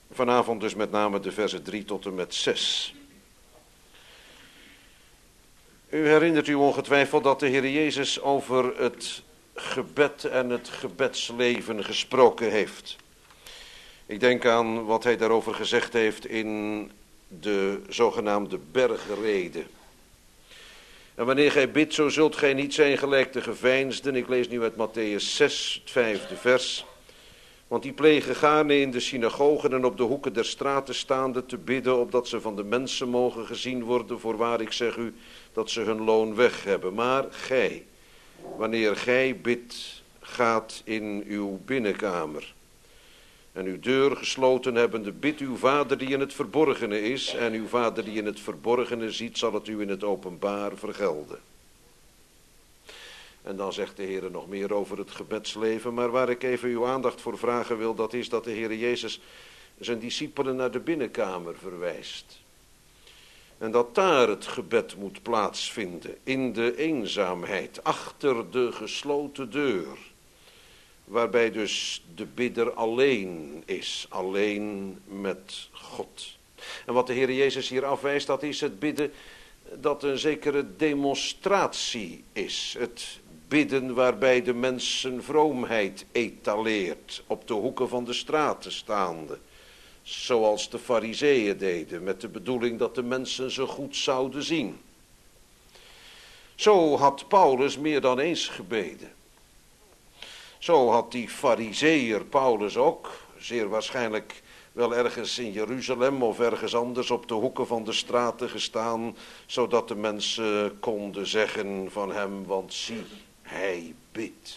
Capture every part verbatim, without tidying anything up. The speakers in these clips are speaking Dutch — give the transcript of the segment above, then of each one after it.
Vanavond dus met name de versen drie tot en met zes. U herinnert u ongetwijfeld dat de Heer Jezus over het gebed en het gebedsleven gesproken heeft. Ik denk aan wat hij daarover gezegd heeft in de zogenaamde bergrede. En wanneer gij bidt, zo zult gij niet zijn gelijk de geveinsden. Ik lees nu uit Matthäus zes, het vijfde vers. Want die plegen gaarne in de synagogen en op de hoeken der straten staande te bidden, opdat ze van de mensen mogen gezien worden. Voorwaar, ik zeg u, dat ze hun loon weg hebben. Maar gij, wanneer gij bidt, gaat in uw binnenkamer. En uw deur gesloten hebbende, bid uw vader die in het verborgene is. En uw vader die in het verborgene ziet, zal het u in het openbaar vergelden. En dan zegt de Heer nog meer over het gebedsleven. Maar waar ik even uw aandacht voor vragen wil, dat is dat de Heer Jezus zijn discipelen naar de binnenkamer verwijst. En dat daar het gebed moet plaatsvinden, in de eenzaamheid, achter de gesloten deur. Waarbij dus de bidder alleen is, alleen met God. En wat de Heer Jezus hier afwijst, dat is het bidden dat een zekere demonstratie is. Het bidden waarbij de mens zijn vroomheid etaleert, op de hoeken van de straten staande. Zoals de Farizeeën deden, met de bedoeling dat de mensen ze goed zouden zien. Zo had Paulus meer dan eens gebeden. Zo had die Farizeeër Paulus ook, zeer waarschijnlijk wel ergens in Jeruzalem of ergens anders op de hoeken van de straten gestaan, zodat de mensen konden zeggen van hem, want zie, hij bidt.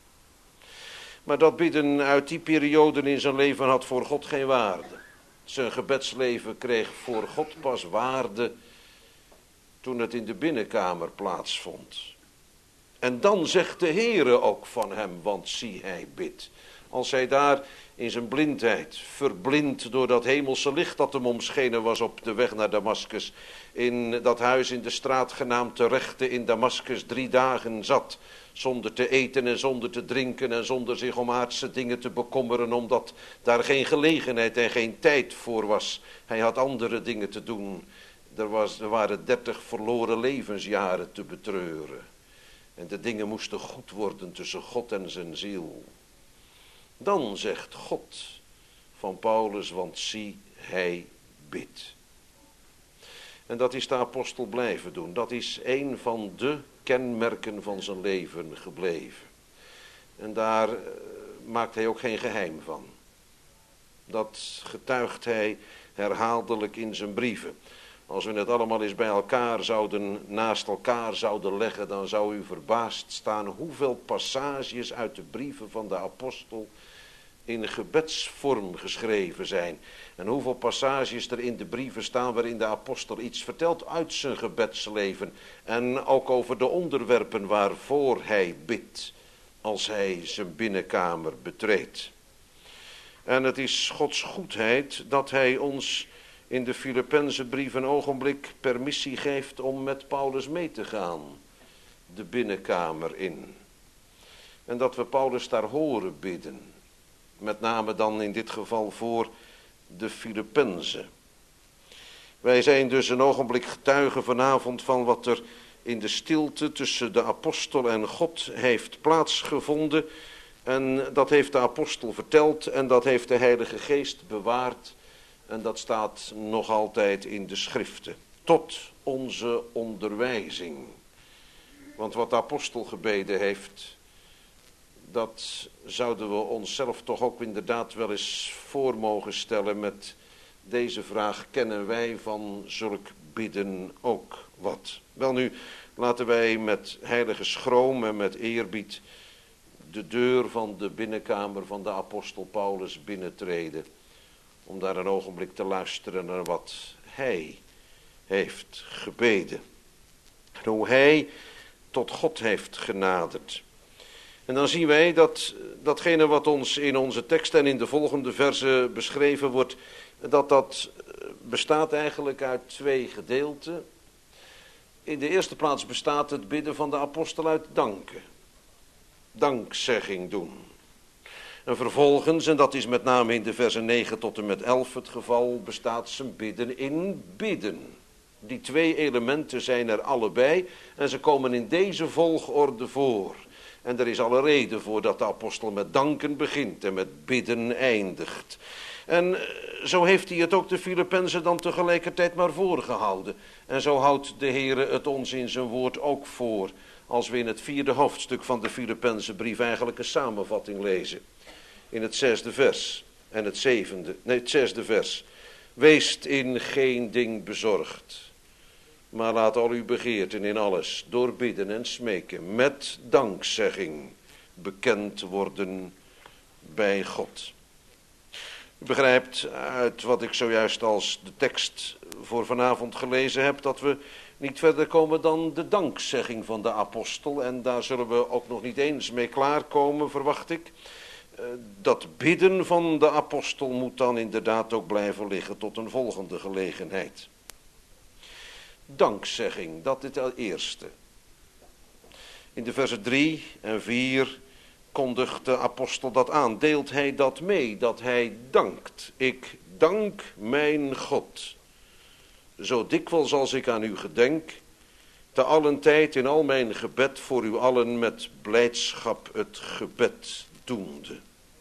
Maar dat bidden uit die periode in zijn leven had voor God geen waarde. Zijn gebedsleven kreeg voor God pas waarde toen het in de binnenkamer plaatsvond. En dan zegt de Heere ook van hem, want zie, hij bidt. Als hij daar in zijn blindheid, verblind door dat hemelse licht dat hem omschenen was op de weg naar Damaskus, in dat huis in de straat genaamd Terechte in Damaskus drie dagen zat, zonder te eten en zonder te drinken en zonder zich om aardse dingen te bekommeren, omdat daar geen gelegenheid en geen tijd voor was. Hij had andere dingen te doen. Er, was, er waren dertig verloren levensjaren te betreuren. En de dingen moesten goed worden tussen God en zijn ziel. Dan zegt God van Paulus, want zie, hij bidt. En dat is de apostel blijven doen. Dat is een van de kenmerken van zijn leven gebleven. En daar uh, maakt hij ook geen geheim van. Dat getuigt hij herhaaldelijk in zijn brieven. Als we het allemaal eens bij elkaar zouden, naast elkaar zouden leggen, dan zou u verbaasd staan hoeveel passages uit de brieven van de apostel in gebedsvorm geschreven zijn. En hoeveel passages er in de brieven staan waarin de apostel iets vertelt uit zijn gebedsleven. En ook over de onderwerpen waarvoor hij bidt als hij zijn binnenkamer betreedt. En het is Gods goedheid dat hij ons in de Filippenzenbrief een ogenblik permissie geeft om met Paulus mee te gaan. De binnenkamer in. En dat we Paulus daar horen bidden. Met name dan in dit geval voor de Filippenzen. Wij zijn dus een ogenblik getuigen vanavond van wat er in de stilte tussen de apostel en God heeft plaatsgevonden. En dat heeft de apostel verteld en dat heeft de Heilige Geest bewaard. En dat staat nog altijd in de schriften. Tot onze onderwijzing. Want wat de apostel gebeden heeft, dat zouden we onszelf toch ook inderdaad wel eens voor mogen stellen met deze vraag: kennen wij van zulk bidden ook wat? Welnu, laten wij met heilige schroom en met eerbied de deur van de binnenkamer van de apostel Paulus binnentreden, om daar een ogenblik te luisteren naar wat hij heeft gebeden. En hoe hij tot God heeft genaderd. En dan zien wij dat datgene wat ons in onze tekst en in de volgende verzen beschreven wordt, dat dat bestaat eigenlijk uit twee gedeelten. In de eerste plaats bestaat het bidden van de apostel uit danken. Dankzegging doen. En vervolgens, en dat is met name in de versen negen tot en met elf het geval, bestaat zijn bidden in bidden. Die twee elementen zijn er allebei en ze komen in deze volgorde voor. En er is alle reden voor dat de apostel met danken begint en met bidden eindigt. En zo heeft hij het ook de Filippenzen dan tegelijkertijd maar voorgehouden. En zo houdt de Heere het ons in zijn woord ook voor, als we in het vierde hoofdstuk van de Filippenzenbrief eigenlijk een samenvatting lezen. In het zesde vers en het zevende, nee het zesde vers. Weest in geen ding bezorgd, maar laat al uw begeerten in alles door bidden en smeken met dankzegging bekend worden bij God. U begrijpt uit wat ik zojuist als de tekst voor vanavond gelezen heb, dat we niet verder komen dan de dankzegging van de apostel. En daar zullen we ook nog niet eens mee klaarkomen, verwacht ik. Dat bidden van de apostel moet dan inderdaad ook blijven liggen tot een volgende gelegenheid. Dankzegging, dat is het eerste. In de versen drie en vier kondigt de apostel dat aan. Deelt hij dat mee, dat hij dankt. Ik dank mijn God. Zo dikwijls als ik aan u gedenk, te allen tijd in al mijn gebed voor u allen met blijdschap het gebed doende.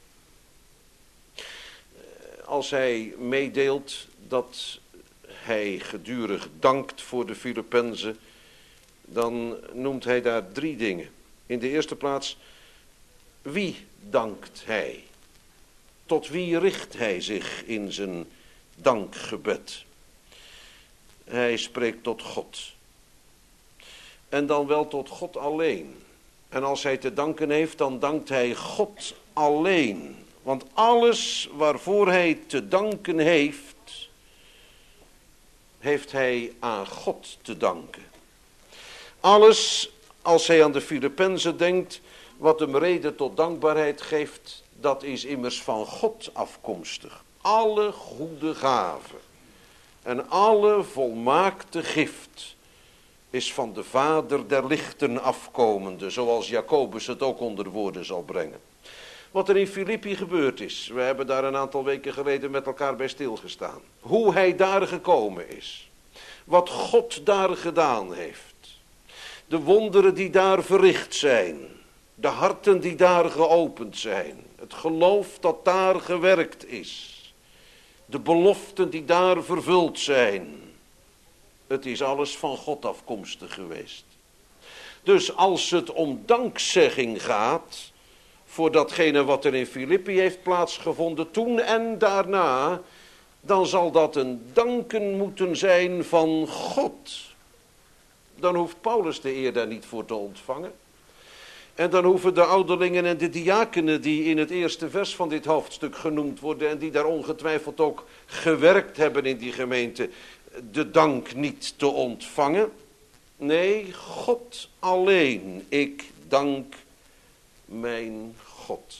Als hij meedeelt dat hij gedurig dankt voor de Filippenzen, dan noemt hij daar drie dingen. In de eerste plaats, wie dankt hij? Tot wie richt hij zich in zijn dankgebed? Hij spreekt tot God. En dan wel tot God alleen. En als hij te danken heeft, dan dankt hij God alleen. Want alles waarvoor hij te danken heeft, heeft hij aan God te danken. Alles, als hij aan de Filippenzen denkt, wat hem reden tot dankbaarheid geeft, dat is immers van God afkomstig. Alle goede gaven en alle volmaakte gift is van de Vader der lichten afkomende, zoals Jacobus het ook onder woorden zal brengen. Wat er in Filippi gebeurd is, we hebben daar een aantal weken geleden met elkaar bij stilgestaan. Hoe hij daar gekomen is, wat God daar gedaan heeft, de wonderen die daar verricht zijn, de harten die daar geopend zijn, het geloof dat daar gewerkt is, de beloften die daar vervuld zijn. Het is alles van God afkomstig geweest. Dus als het om dankzegging gaat voor datgene wat er in Filippi heeft plaatsgevonden toen en daarna, dan zal dat een danken moeten zijn van God. Dan hoeft Paulus de eer daar niet voor te ontvangen. En dan hoeven de ouderlingen en de diakenen die in het eerste vers van dit hoofdstuk genoemd worden en die daar ongetwijfeld ook gewerkt hebben in die gemeente, de dank niet te ontvangen. Nee, God alleen. Ik dank mijn God.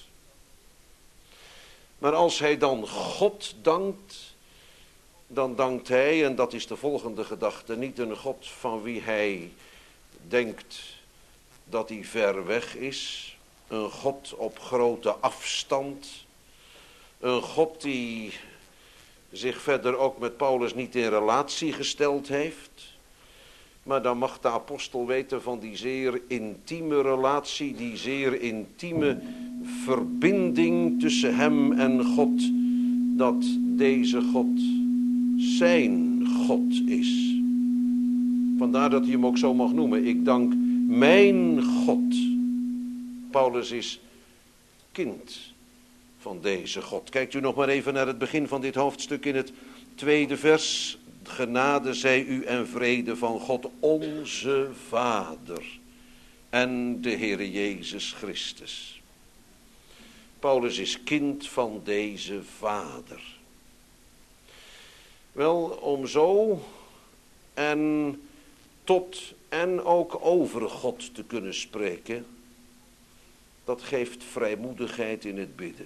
Maar als hij dan God dankt, dan dankt hij, en dat is de volgende gedachte, niet een God van wie hij denkt dat hij ver weg is. Een God op grote afstand. Een God die zich verder ook met Paulus niet in relatie gesteld heeft. Maar dan mag de apostel weten van die zeer intieme relatie, die zeer intieme verbinding tussen hem en God, dat deze God zijn God is. Vandaar dat hij hem ook zo mag noemen. Ik dank mijn God. Paulus is kind van deze God. Kijkt u nog maar even naar het begin van dit hoofdstuk in het tweede vers. Genade zij u en vrede van God onze Vader en de Heere Jezus Christus. Paulus is kind van deze Vader. Wel, om zo en tot en ook over God te kunnen spreken, dat geeft vrijmoedigheid in het bidden.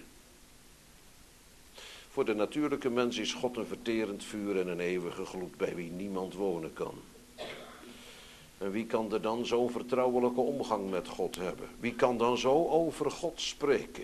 Voor de natuurlijke mens is God een verterend vuur en een eeuwige gloed bij wie niemand wonen kan. En wie kan er dan zo'n vertrouwelijke omgang met God hebben? Wie kan dan zo over God spreken?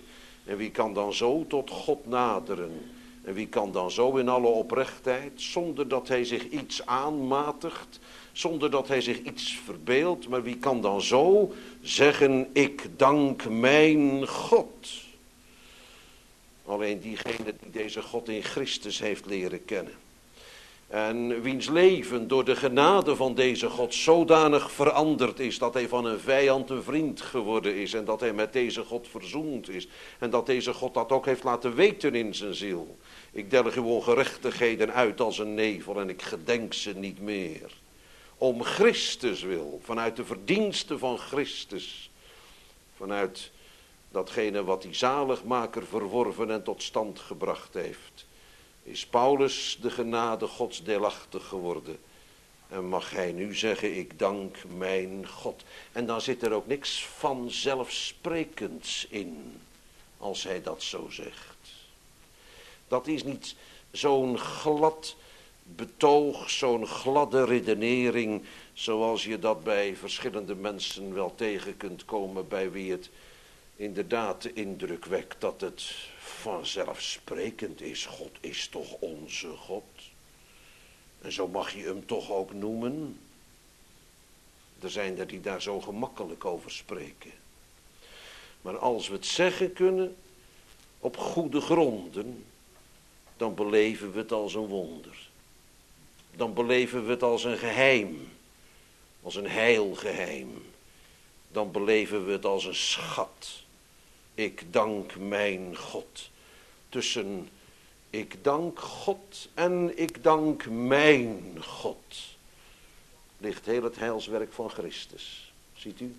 En wie kan dan zo tot God naderen? En wie kan dan zo in alle oprechtheid, zonder dat hij zich iets aanmatigt, zonder dat hij zich iets verbeeldt, maar wie kan dan zo zeggen, ik dank mijn God? Alleen diegene die deze God in Christus heeft leren kennen. En wiens leven door de genade van deze God zodanig veranderd is, dat hij van een vijand een vriend geworden is en dat hij met deze God verzoend is. En dat deze God dat ook heeft laten weten in zijn ziel. Ik delg uw ongerechtigheden uit als een nevel en ik gedenk ze niet meer. Om Christus wil, vanuit de verdiensten van Christus, vanuit datgene wat die zaligmaker verworven en tot stand gebracht heeft, is Paulus de genade Gods deelachtig geworden. En mag hij nu zeggen, ik dank mijn God. En dan zit er ook niks vanzelfsprekends in, als hij dat zo zegt. Dat is niet zo'n glad betoog, zo'n gladde redenering, zoals je dat bij verschillende mensen wel tegen kunt komen, bij wie het inderdaad de indruk wekt dat het vanzelfsprekend is. God is toch onze God? En zo mag je hem toch ook noemen? Er zijn er die daar zo gemakkelijk over spreken. Maar als we het zeggen kunnen, op goede gronden, dan beleven we het als een wonder. Dan beleven we het als een geheim, als een heilgeheim. Dan beleven we het als een schat. Ik dank mijn God. Tussen ik dank God en ik dank mijn God ligt heel het heilswerk van Christus. Ziet u?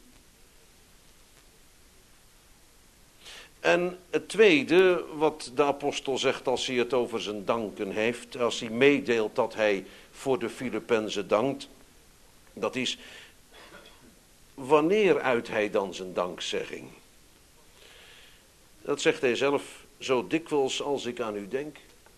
En het tweede wat de apostel zegt als hij het over zijn danken heeft, als hij meedeelt dat hij voor de Filippenzen dankt, dat is, wanneer uit hij dan zijn dankzegging? Dat zegt hij zelf, zo dikwijls als ik aan u denk,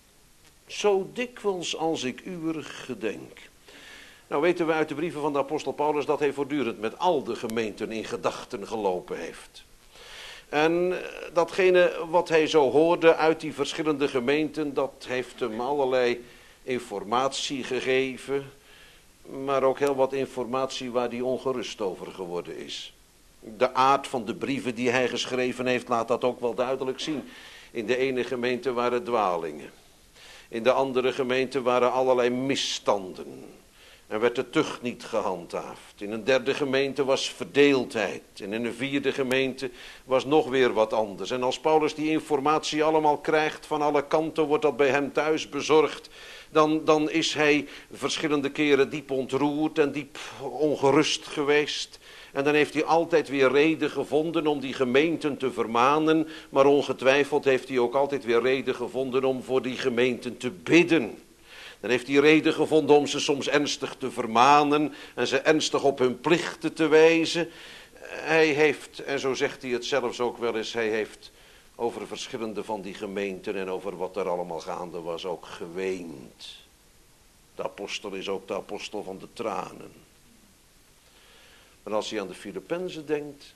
zo dikwijls als ik uwer gedenk. Nou weten we uit de brieven van de apostel Paulus dat hij voortdurend met al de gemeenten in gedachten gelopen heeft. En datgene wat hij zo hoorde uit die verschillende gemeenten, dat heeft hem allerlei informatie gegeven, maar ook heel wat informatie waar hij ongerust over geworden is. De aard van de brieven die hij geschreven heeft laat dat ook wel duidelijk zien. In de ene gemeente waren dwalingen. In de andere gemeente waren allerlei misstanden. En werd de tucht niet gehandhaafd. In een derde gemeente was verdeeldheid. En in een vierde gemeente was nog weer wat anders. En als Paulus die informatie allemaal krijgt van alle kanten, wordt dat bij hem thuis bezorgd. Dan, dan is hij verschillende keren diep ontroerd en diep ongerust geweest. En dan heeft hij altijd weer reden gevonden om die gemeenten te vermanen. Maar ongetwijfeld heeft hij ook altijd weer reden gevonden om voor die gemeenten te bidden. Dan heeft hij reden gevonden om ze soms ernstig te vermanen en ze ernstig op hun plichten te wijzen. Hij heeft, en zo zegt hij het zelfs ook wel eens, hij heeft over verschillende van die gemeenten en over wat er allemaal gaande was ook geweend. De apostel is ook de apostel van de tranen. Maar als hij aan de Filippenzen denkt,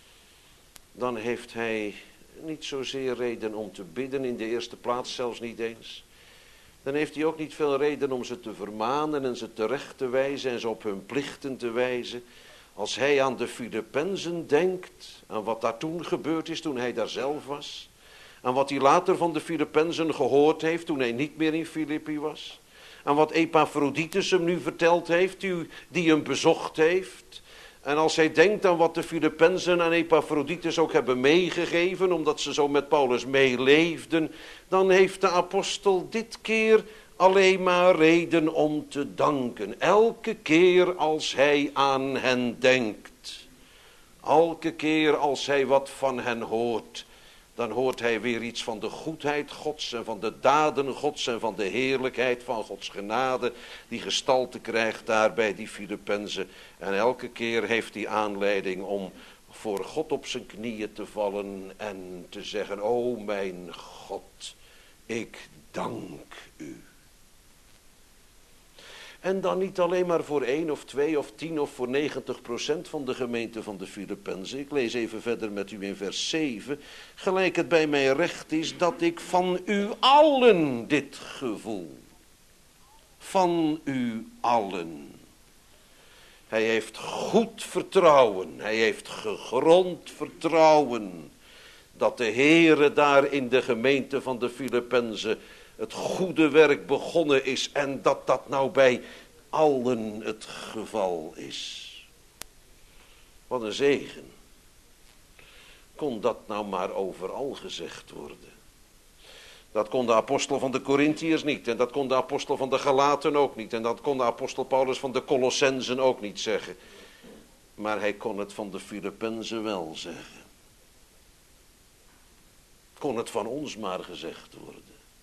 dan heeft hij niet zozeer reden om te bidden, in de eerste plaats zelfs niet eens. Dan heeft hij ook niet veel reden om ze te vermanen en ze terecht te wijzen en ze op hun plichten te wijzen. Als hij aan de Filippenzen denkt, aan wat daar toen gebeurd is toen hij daar zelf was, aan wat hij later van de Filippenzen gehoord heeft toen hij niet meer in Filippi was, aan wat Epaphroditus hem nu verteld heeft, die hem bezocht heeft. En als hij denkt aan wat de Filippenzen en Epaphroditus ook hebben meegegeven, omdat ze zo met Paulus meeleefden, dan heeft de apostel dit keer alleen maar reden om te danken. Elke keer als hij aan hen denkt, elke keer als hij wat van hen hoort, dan hoort hij weer iets van de goedheid Gods en van de daden Gods en van de heerlijkheid van Gods genade die gestalte krijgt daar bij die Filippenzen. En elke keer heeft hij aanleiding om voor God op zijn knieën te vallen en te zeggen, o mijn God, ik dank u. En dan niet alleen maar voor één of twee of tien of voor negentig procent van de gemeente van de Filippenzen. Ik lees even verder met u in vers zeven. Gelijk het bij mij recht is dat ik van u allen dit gevoel. Van u allen. Hij heeft goed vertrouwen. Hij heeft gegrond vertrouwen. Dat de Heere daar in de gemeente van de Filippenzen het goede werk begonnen is. En dat dat nou bij allen het geval is. Wat een zegen. Kon dat nou maar overal gezegd worden. Dat kon de apostel van de Korintiërs niet. En dat kon de apostel van de Galaten ook niet. En dat kon de apostel Paulus van de Colossenzen ook niet zeggen. Maar hij kon het van de Filippenzen wel zeggen. Kon het van ons maar gezegd worden.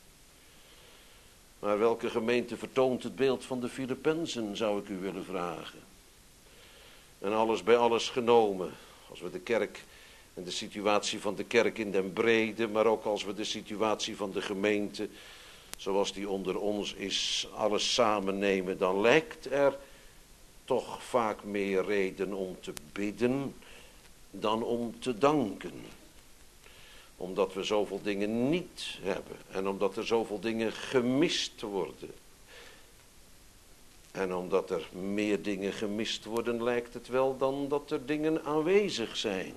Maar welke gemeente vertoont het beeld van de Filippenzen, zou ik u willen vragen. En alles bij alles genomen. Als we de kerk en de situatie van de kerk in den brede, maar ook als we de situatie van de gemeente, zoals die onder ons is, alles samen nemen, dan lijkt er toch vaak meer reden om te bidden dan om te danken. Omdat we zoveel dingen niet hebben. En omdat er zoveel dingen gemist worden. En omdat er meer dingen gemist worden, lijkt het wel dan dat er dingen aanwezig zijn.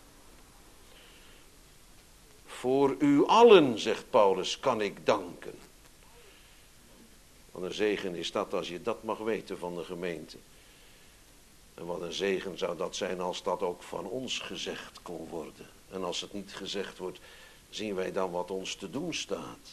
Voor u allen, zegt Paulus, kan ik danken. Wat een zegen is dat als je dat mag weten van de gemeente. En wat een zegen zou dat zijn als dat ook van ons gezegd kon worden. En als het niet gezegd wordt, zien wij dan wat ons te doen staat.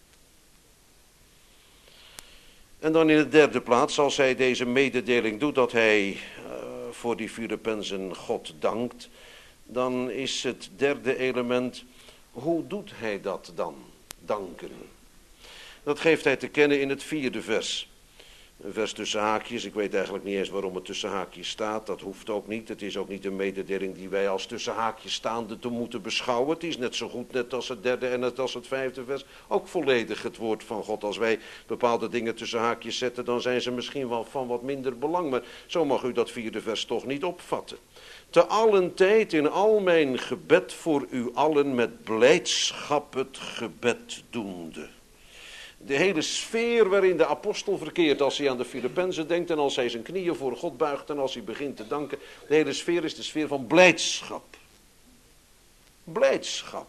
En dan in de derde plaats, als hij deze mededeling doet dat hij uh, voor die Filippenzen God dankt, dan is het derde element, hoe doet hij dat dan, danken? Dat geeft hij te kennen in het vierde vers. Een vers tussen haakjes, ik weet eigenlijk niet eens waarom het tussen haakjes staat, dat hoeft ook niet. Het is ook niet een mededeling die wij als tussen haakjes staande te moeten beschouwen. Het is net zo goed, net als het derde en net als het vijfde vers, ook volledig het woord van God. Als wij bepaalde dingen tussen haakjes zetten, dan zijn ze misschien wel van wat minder belang, maar zo mag u dat vierde vers toch niet opvatten. Te allen tijd in al mijn gebed voor u allen met blijdschap het gebed doende. De hele sfeer waarin de apostel verkeert als hij aan de Filippenzen denkt en als hij zijn knieën voor God buigt en als hij begint te danken. De hele sfeer is de sfeer van blijdschap. Blijdschap.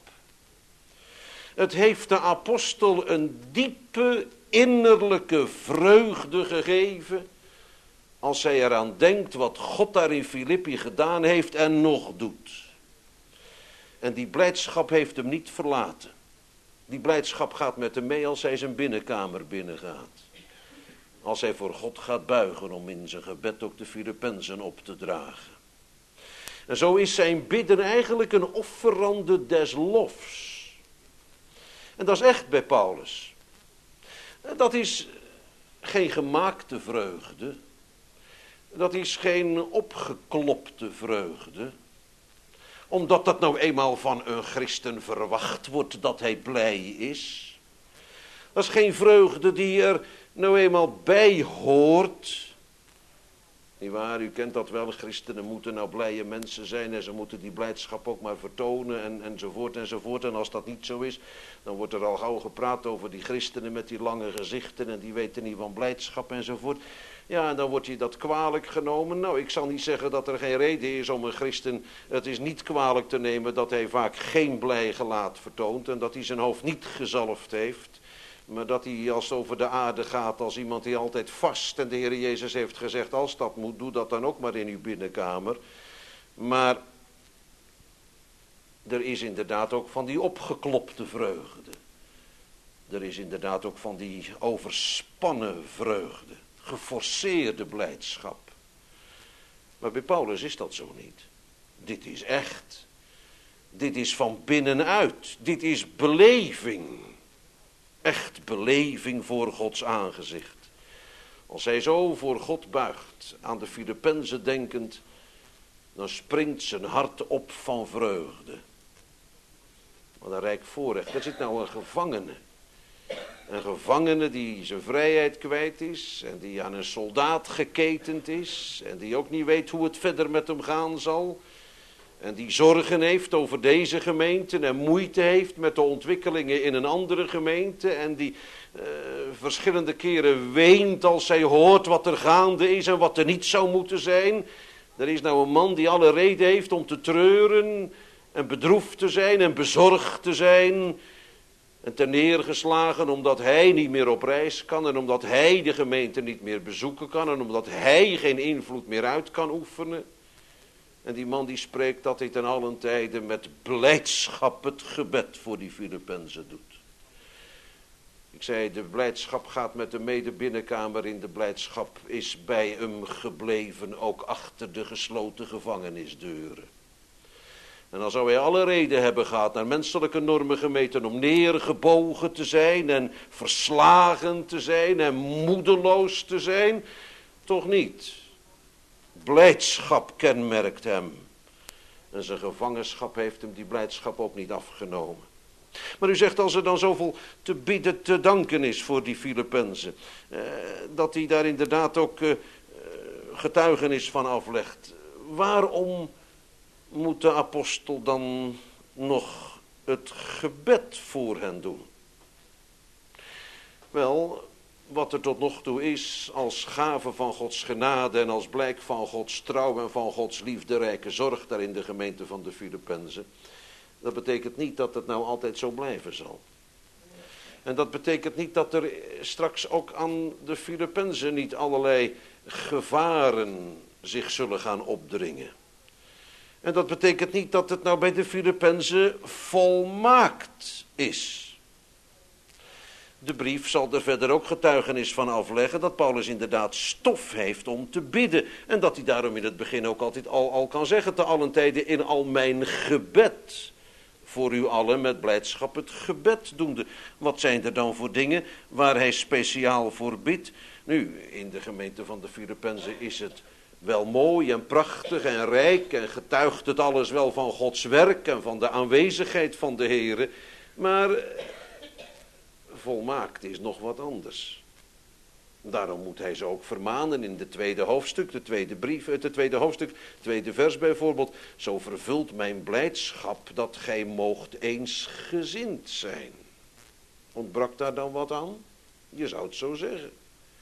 Het heeft de apostel een diepe innerlijke vreugde gegeven als hij eraan denkt wat God daar in Filippi gedaan heeft en nog doet. En die blijdschap heeft hem niet verlaten. Die blijdschap gaat met hem mee als hij zijn binnenkamer binnengaat. Als hij voor God gaat buigen om in zijn gebed ook de Filippenzen op te dragen. En zo is zijn bidden eigenlijk een offerande des lofs. En dat is echt bij Paulus. Dat is geen gemaakte vreugde. Dat is geen opgeklopte vreugde. Omdat dat nou eenmaal van een christen verwacht wordt dat hij blij is. Dat is geen vreugde die er nou eenmaal bij hoort. Niet waar, u kent dat wel, christenen moeten nou blije mensen zijn en ze moeten die blijdschap ook maar vertonen en, enzovoort enzovoort. En als dat niet zo is, dan wordt er al gauw gepraat over die christenen met die lange gezichten en die weten niet van blijdschap enzovoort. Ja, en dan wordt je dat kwalijk genomen. Nou, ik zal niet zeggen dat er geen reden is om een christen, het is niet kwalijk te nemen dat hij vaak geen blij gelaat vertoont en dat hij zijn hoofd niet gezalfd heeft. Maar dat hij als het over de aarde gaat als iemand die altijd vast. En de Heer Jezus heeft gezegd, als dat moet, doe dat dan ook maar in uw binnenkamer. Maar er is inderdaad ook van die opgeklopte vreugde. Er is inderdaad ook van die overspannen vreugde. Geforceerde blijdschap. Maar bij Paulus is dat zo niet. Dit is echt. Dit is van binnenuit. Dit is beleving. Echt beleving voor Gods aangezicht. Als hij zo voor God buigt, aan de Filippenzen denkend, dan springt zijn hart op van vreugde. Wat een rijk voorrecht. Er zit nou een gevangene. Een gevangene die zijn vrijheid kwijt is en die aan een soldaat geketend is en die ook niet weet hoe het verder met hem gaan zal. En die zorgen heeft over deze gemeente en moeite heeft met de ontwikkelingen in een andere gemeente. En die uh, verschillende keren weent als hij hoort wat er gaande is en wat er niet zou moeten zijn. Er is nou een man die alle reden heeft om te treuren en bedroefd te zijn en bezorgd te zijn. En ten neergeslagen omdat hij niet meer op reis kan en omdat hij de gemeente niet meer bezoeken kan en omdat hij geen invloed meer uit kan oefenen. En die man die spreekt dat hij ten allen tijde met blijdschap het gebed voor die Filippenzen doet. Ik zei, de blijdschap gaat met de medebinnenkamer in, de blijdschap is bij hem gebleven, ook achter de gesloten gevangenisdeuren. En dan zou hij alle reden hebben gehad, naar menselijke normen gemeten, om neergebogen te zijn en verslagen te zijn en moedeloos te zijn. Toch niet. Blijdschap kenmerkt hem. En zijn gevangenschap heeft hem die blijdschap ook niet afgenomen. Maar u zegt, als er dan zoveel te bidden te danken is voor die Filippenzen, eh, dat hij daar inderdaad ook eh, getuigenis van aflegt. Waarom moet de apostel dan nog het gebed voor hen doen? Wel, wat er tot nog toe is als gave van Gods genade en als blijk van Gods trouw en van Gods liefderijke zorg daar in de gemeente van de Filippenzen, dat betekent niet dat het nou altijd zo blijven zal. En dat betekent niet dat er straks ook aan de Filippenzen niet allerlei gevaren zich zullen gaan opdringen. En dat betekent niet dat het nou bij de Filippenzen volmaakt is. De brief zal er verder ook getuigenis van afleggen dat Paulus inderdaad stof heeft om te bidden. En dat hij daarom in het begin ook altijd al, al kan zeggen, te allen tijden in al mijn gebed. Voor u allen met blijdschap het gebed doende. Wat zijn er dan voor dingen waar hij speciaal voor bidt? Nu, in de gemeente van de Filippenzen is het wel mooi en prachtig en rijk en getuigt het alles wel van Gods werk en van de aanwezigheid van de Heere. Maar volmaakt is nog wat anders. Daarom moet hij ze ook vermanen in het tweede hoofdstuk, de tweede brief, het tweede hoofdstuk, tweede vers bijvoorbeeld. Zo vervult mijn blijdschap dat gij moogt eensgezind zijn. Ontbrak daar dan wat aan? Je zou het zo zeggen.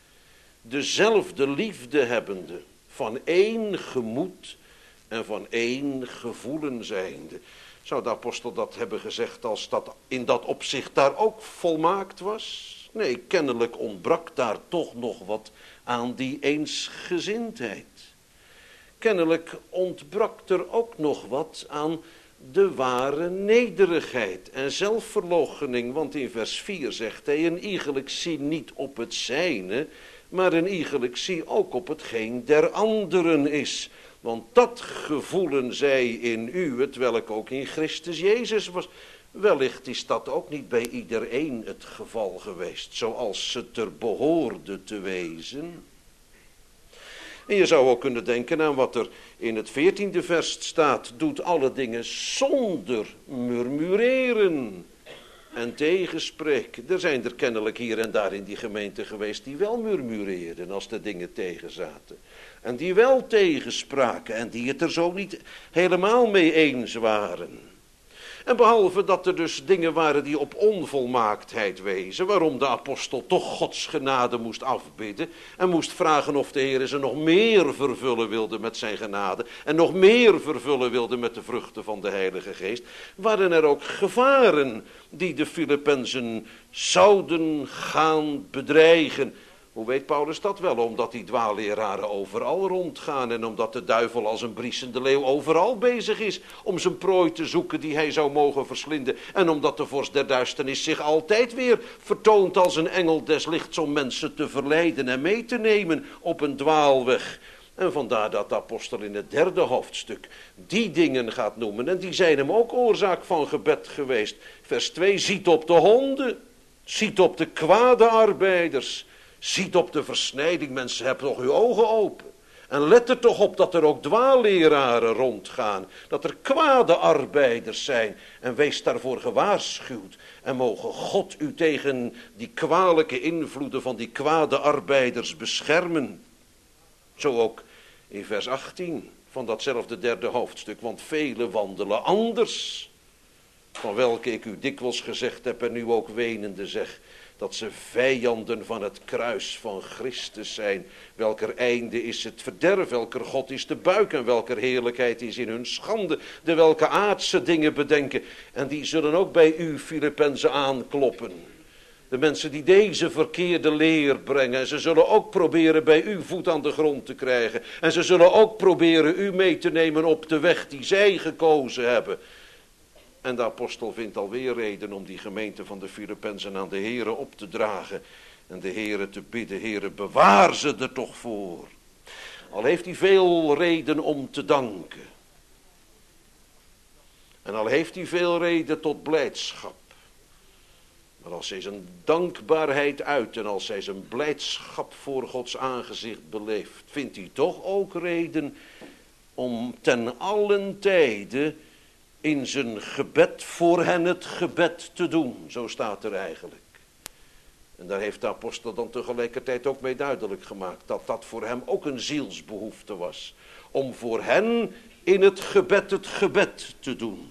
Dezelfde liefde hebbende, van één gemoed en van één gevoelen zijnde. Zou de apostel dat hebben gezegd als dat in dat opzicht daar ook volmaakt was? Nee, kennelijk ontbrak daar toch nog wat aan die eensgezindheid. Kennelijk ontbrak er ook nog wat aan de ware nederigheid en zelfverloochening. Want in vers vier zegt hij, een iegelijk zie niet op het zijne, maar een iegelijk zie ook op hetgeen der anderen is. Want dat gevoelen zij in u, het welk ook in Christus Jezus was. Wellicht is dat ook niet bij iedereen het geval geweest, zoals het er behoorde te wezen. En je zou ook kunnen denken aan wat er in het veertiende vers staat. Doet alle dingen zonder murmureren en tegenspreken. Er zijn er kennelijk hier en daar in die gemeente geweest die wel murmureerden als de dingen tegenzaten. En die wel tegenspraken en die het er zo niet helemaal mee eens waren. En behalve dat er dus dingen waren die op onvolmaaktheid wezen, waarom de apostel toch Gods genade moest afbidden en moest vragen of de Heer ze nog meer vervullen wilde met zijn genade en nog meer vervullen wilde met de vruchten van de Heilige Geest, waren er ook gevaren die de Filippenzen zouden gaan bedreigen. Hoe weet Paulus dat wel? Omdat die dwaalleraren overal rondgaan en omdat de duivel als een briesende leeuw overal bezig is om zijn prooi te zoeken die hij zou mogen verslinden. En omdat de vorst der duisternis zich altijd weer vertoont als een engel des lichts om mensen te verleiden en mee te nemen op een dwaalweg. En vandaar dat de apostel in het derde hoofdstuk die dingen gaat noemen. En die zijn hem ook oorzaak van gebed geweest. Vers twee, ziet op de honden, ziet op de kwade arbeiders. Ziet op de versnijding, mensen, hebben toch uw ogen open. En let er toch op dat er ook dwaalleraren rondgaan. Dat er kwade arbeiders zijn. En wees daarvoor gewaarschuwd. En mogen God u tegen die kwalijke invloeden van die kwade arbeiders beschermen. Zo ook in vers achttien van datzelfde derde hoofdstuk. Want velen wandelen anders. Van welke ik u dikwijls gezegd heb en nu ook wenende zeg. Dat ze vijanden van het kruis van Christus zijn. Welker einde is het verderf, welker God is de buik en welker heerlijkheid is in hun schande. De welke aardse dingen bedenken. En die zullen ook bij u, Filippenzen, aankloppen. De mensen die deze verkeerde leer brengen. En ze zullen ook proberen bij u voet aan de grond te krijgen. En ze zullen ook proberen u mee te nemen op de weg die zij gekozen hebben. En de apostel vindt alweer reden om die gemeente van de Filippenzen aan de Here op te dragen. En de Here te bidden, Here, bewaar ze er toch voor. Al heeft hij veel reden om te danken. En al heeft hij veel reden tot blijdschap. Maar als hij zijn dankbaarheid uit en als hij zijn blijdschap voor Gods aangezicht beleeft, vindt hij toch ook reden om ten allen tijde in zijn gebed voor hen het gebed te doen. Zo staat er eigenlijk. En daar heeft de apostel dan tegelijkertijd ook mee duidelijk gemaakt dat dat voor hem ook een zielsbehoefte was. Om voor hen in het gebed het gebed te doen.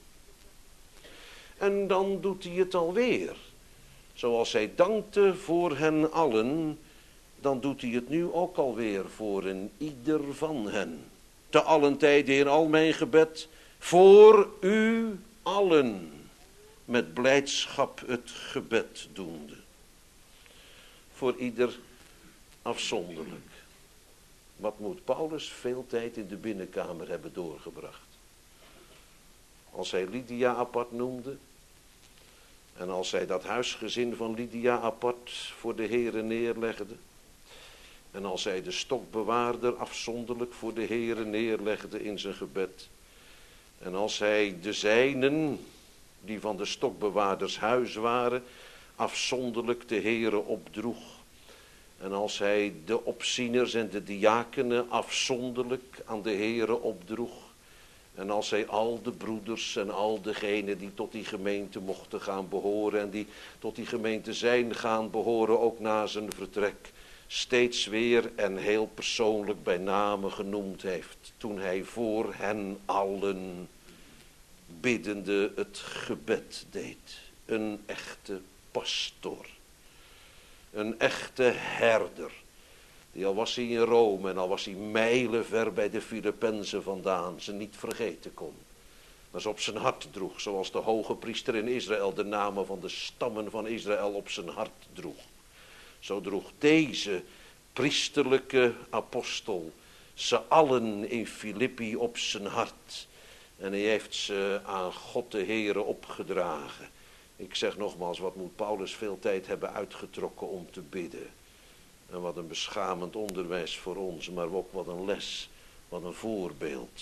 En dan doet hij het alweer. Zoals hij dankte voor hen allen, dan doet hij het nu ook alweer voor een ieder van hen. Te allen tijden in al mijn gebed, voor u allen, met blijdschap het gebed doende. Voor ieder afzonderlijk. Wat moet Paulus veel tijd in de binnenkamer hebben doorgebracht. Als hij Lydia apart noemde. En als hij dat huisgezin van Lydia apart voor de Here neerlegde. En als hij de stokbewaarder afzonderlijk voor de Here neerlegde in zijn gebed. En als hij de zijnen, die van de stokbewaarders huis waren, afzonderlijk de Here opdroeg. En als hij de opzieners en de diakenen afzonderlijk aan de Here opdroeg. En als hij al de broeders en al degenen die tot die gemeente mochten gaan behoren en die tot die gemeente zijn gaan behoren ook na zijn vertrek, steeds weer en heel persoonlijk bij name genoemd heeft. Toen hij voor hen allen biddende het gebed deed. Een echte pastor. Een echte herder. Die al was hij in Rome en al was hij mijlenver bij de Filippenzen vandaan, ze niet vergeten kon. Maar ze op zijn hart droeg, zoals de hoge priester in Israël de namen van de stammen van Israël op zijn hart droeg. Zo droeg deze priesterlijke apostel ze allen in Filippi op zijn hart. En hij heeft ze aan God de Heere opgedragen. Ik zeg nogmaals, wat moet Paulus veel tijd hebben uitgetrokken om te bidden. En wat een beschamend onderwijs voor ons, maar ook wat een les, wat een voorbeeld.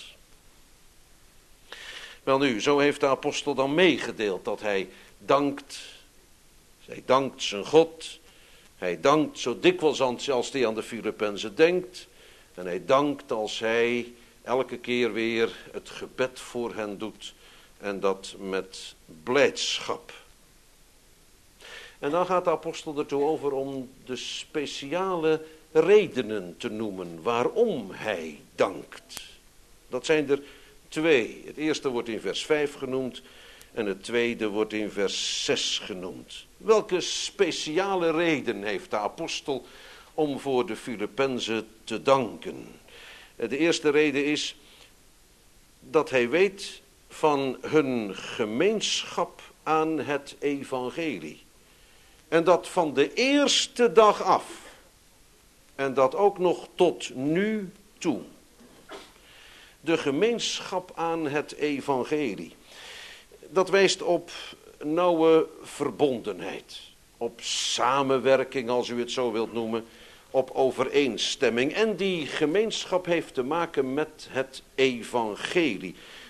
Wel nu, zo heeft de apostel dan meegedeeld dat hij dankt. Hij dankt zijn God. Hij dankt zo dikwijls als hij aan de Filippenzen denkt. En hij dankt als hij elke keer weer het gebed voor hen doet. En dat met blijdschap. En dan gaat de apostel ertoe over om de speciale redenen te noemen waarom hij dankt. Dat zijn er twee. Het eerste wordt in vers vijf genoemd en het tweede wordt in vers zes genoemd. Welke speciale reden heeft de apostel om voor de Filippenzen te danken? De eerste reden is dat hij weet van hun gemeenschap aan het evangelie. En dat van de eerste dag af. En dat ook nog tot nu toe. De gemeenschap aan het evangelie. Dat wijst op nauwe verbondenheid. Op samenwerking, als u het zo wilt noemen. Op overeenstemming. En die gemeenschap heeft te maken met het evangelie.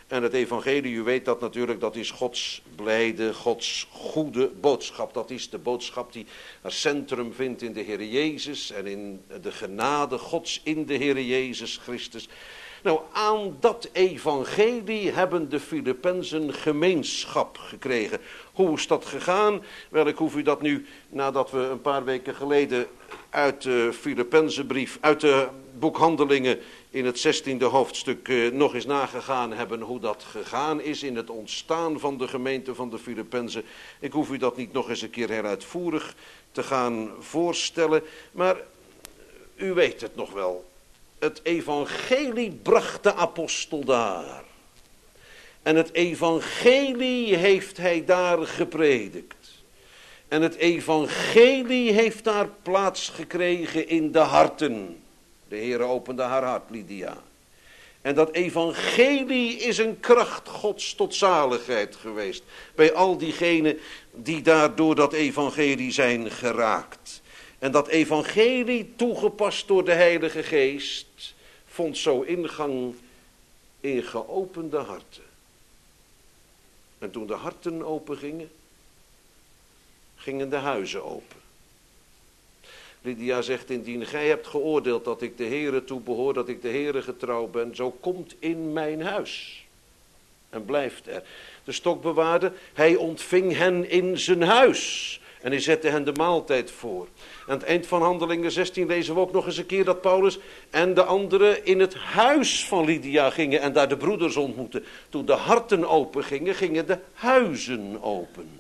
En het evangelie, u weet dat natuurlijk, dat is Gods blijde, Gods goede boodschap. Dat is de boodschap die haar centrum vindt in de Heer Jezus en in de genade Gods in de Heer Jezus Christus. Nou, aan dat evangelie hebben de Filippenzen gemeenschap gekregen. Hoe is dat gegaan? Wel, ik hoef u dat nu, nadat we een paar weken geleden uit de Filippenzenbrief, uit de boek Handelingen in het zestiende hoofdstuk eh, nog eens nagegaan hebben hoe dat gegaan is in het ontstaan van de gemeente van de Filippenzen. Ik hoef u dat niet nog eens een keer heel uitvoerig te gaan voorstellen, maar u weet het nog wel. Het evangelie bracht de apostel daar. En het evangelie heeft hij daar gepredikt. En het evangelie heeft daar plaats gekregen in de harten. De Heer opende haar hart, Lydia. En dat evangelie is een kracht Gods tot zaligheid geweest. Bij al diegenen die daar door dat evangelie zijn geraakt. En dat evangelie, toegepast door de Heilige Geest, vond zo ingang in geopende harten. En toen de harten open gingen, gingen de huizen open. Lydia zegt, indien gij hebt geoordeeld dat ik de Heere toebehoor, dat ik de Heere getrouw ben, zo komt in mijn huis. En blijft er. De stokbewaarder, hij ontving hen in zijn huis. En hij zette hen de maaltijd voor. Aan het eind van Handelingen zestien lezen we ook nog eens een keer dat Paulus en de anderen in het huis van Lydia gingen en daar de broeders ontmoetten. Toen de harten open gingen, gingen de huizen open.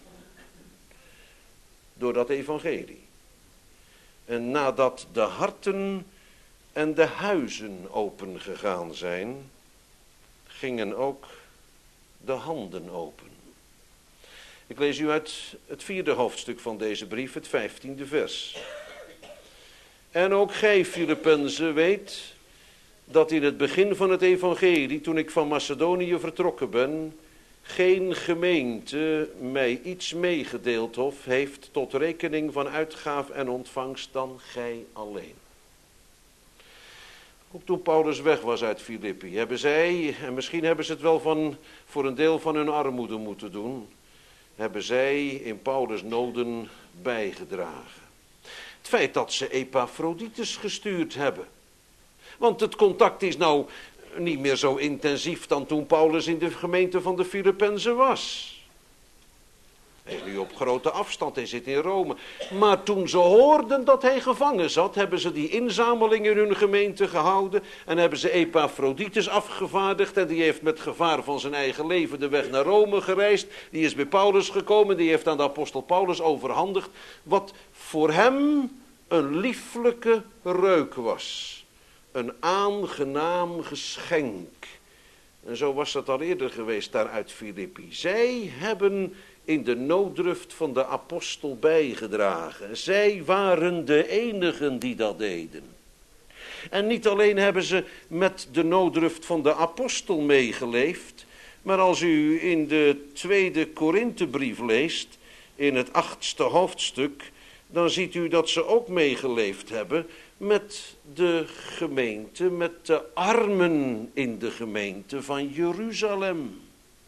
Door dat evangelie. En nadat de harten en de huizen open gegaan zijn, gingen ook de handen open. Ik lees u uit het vierde hoofdstuk van deze brief, het vijftiende vers. En ook gij, Filippenzen, weet dat in het begin van het evangelie, toen ik van Macedonië vertrokken ben, geen gemeente mij iets meegedeeld of heeft tot rekening van uitgaaf en ontvangst dan gij alleen. Ook toen Paulus weg was uit Filippi, hebben zij, en misschien hebben ze het wel van, voor een deel van hun armoede moeten doen, hebben zij in Paulus' noden bijgedragen. Het feit dat ze Epaphroditus gestuurd hebben. Want het contact is nou niet meer zo intensief dan toen Paulus in de gemeente van de Filippenzen was. Hij is nu op grote afstand, hij zit in Rome. Maar toen ze hoorden dat hij gevangen zat, hebben ze die inzameling in hun gemeente gehouden. En hebben ze Epaphroditus afgevaardigd. En die heeft met gevaar van zijn eigen leven de weg naar Rome gereisd. Die is bij Paulus gekomen, die heeft aan de apostel Paulus overhandigd. Wat voor hem een lieflijke reuk was. Een aangenaam geschenk. En zo was dat al eerder geweest daar uit Filippi. Zij hebben in de nooddruft van de apostel bijgedragen. Zij waren de enigen die dat deden. En niet alleen hebben ze met de nooddruft van de apostel meegeleefd, maar als u in de tweede Korinthebrief leest, in het achtste hoofdstuk, dan ziet u dat ze ook meegeleefd hebben met de gemeente, met de armen in de gemeente van Jeruzalem.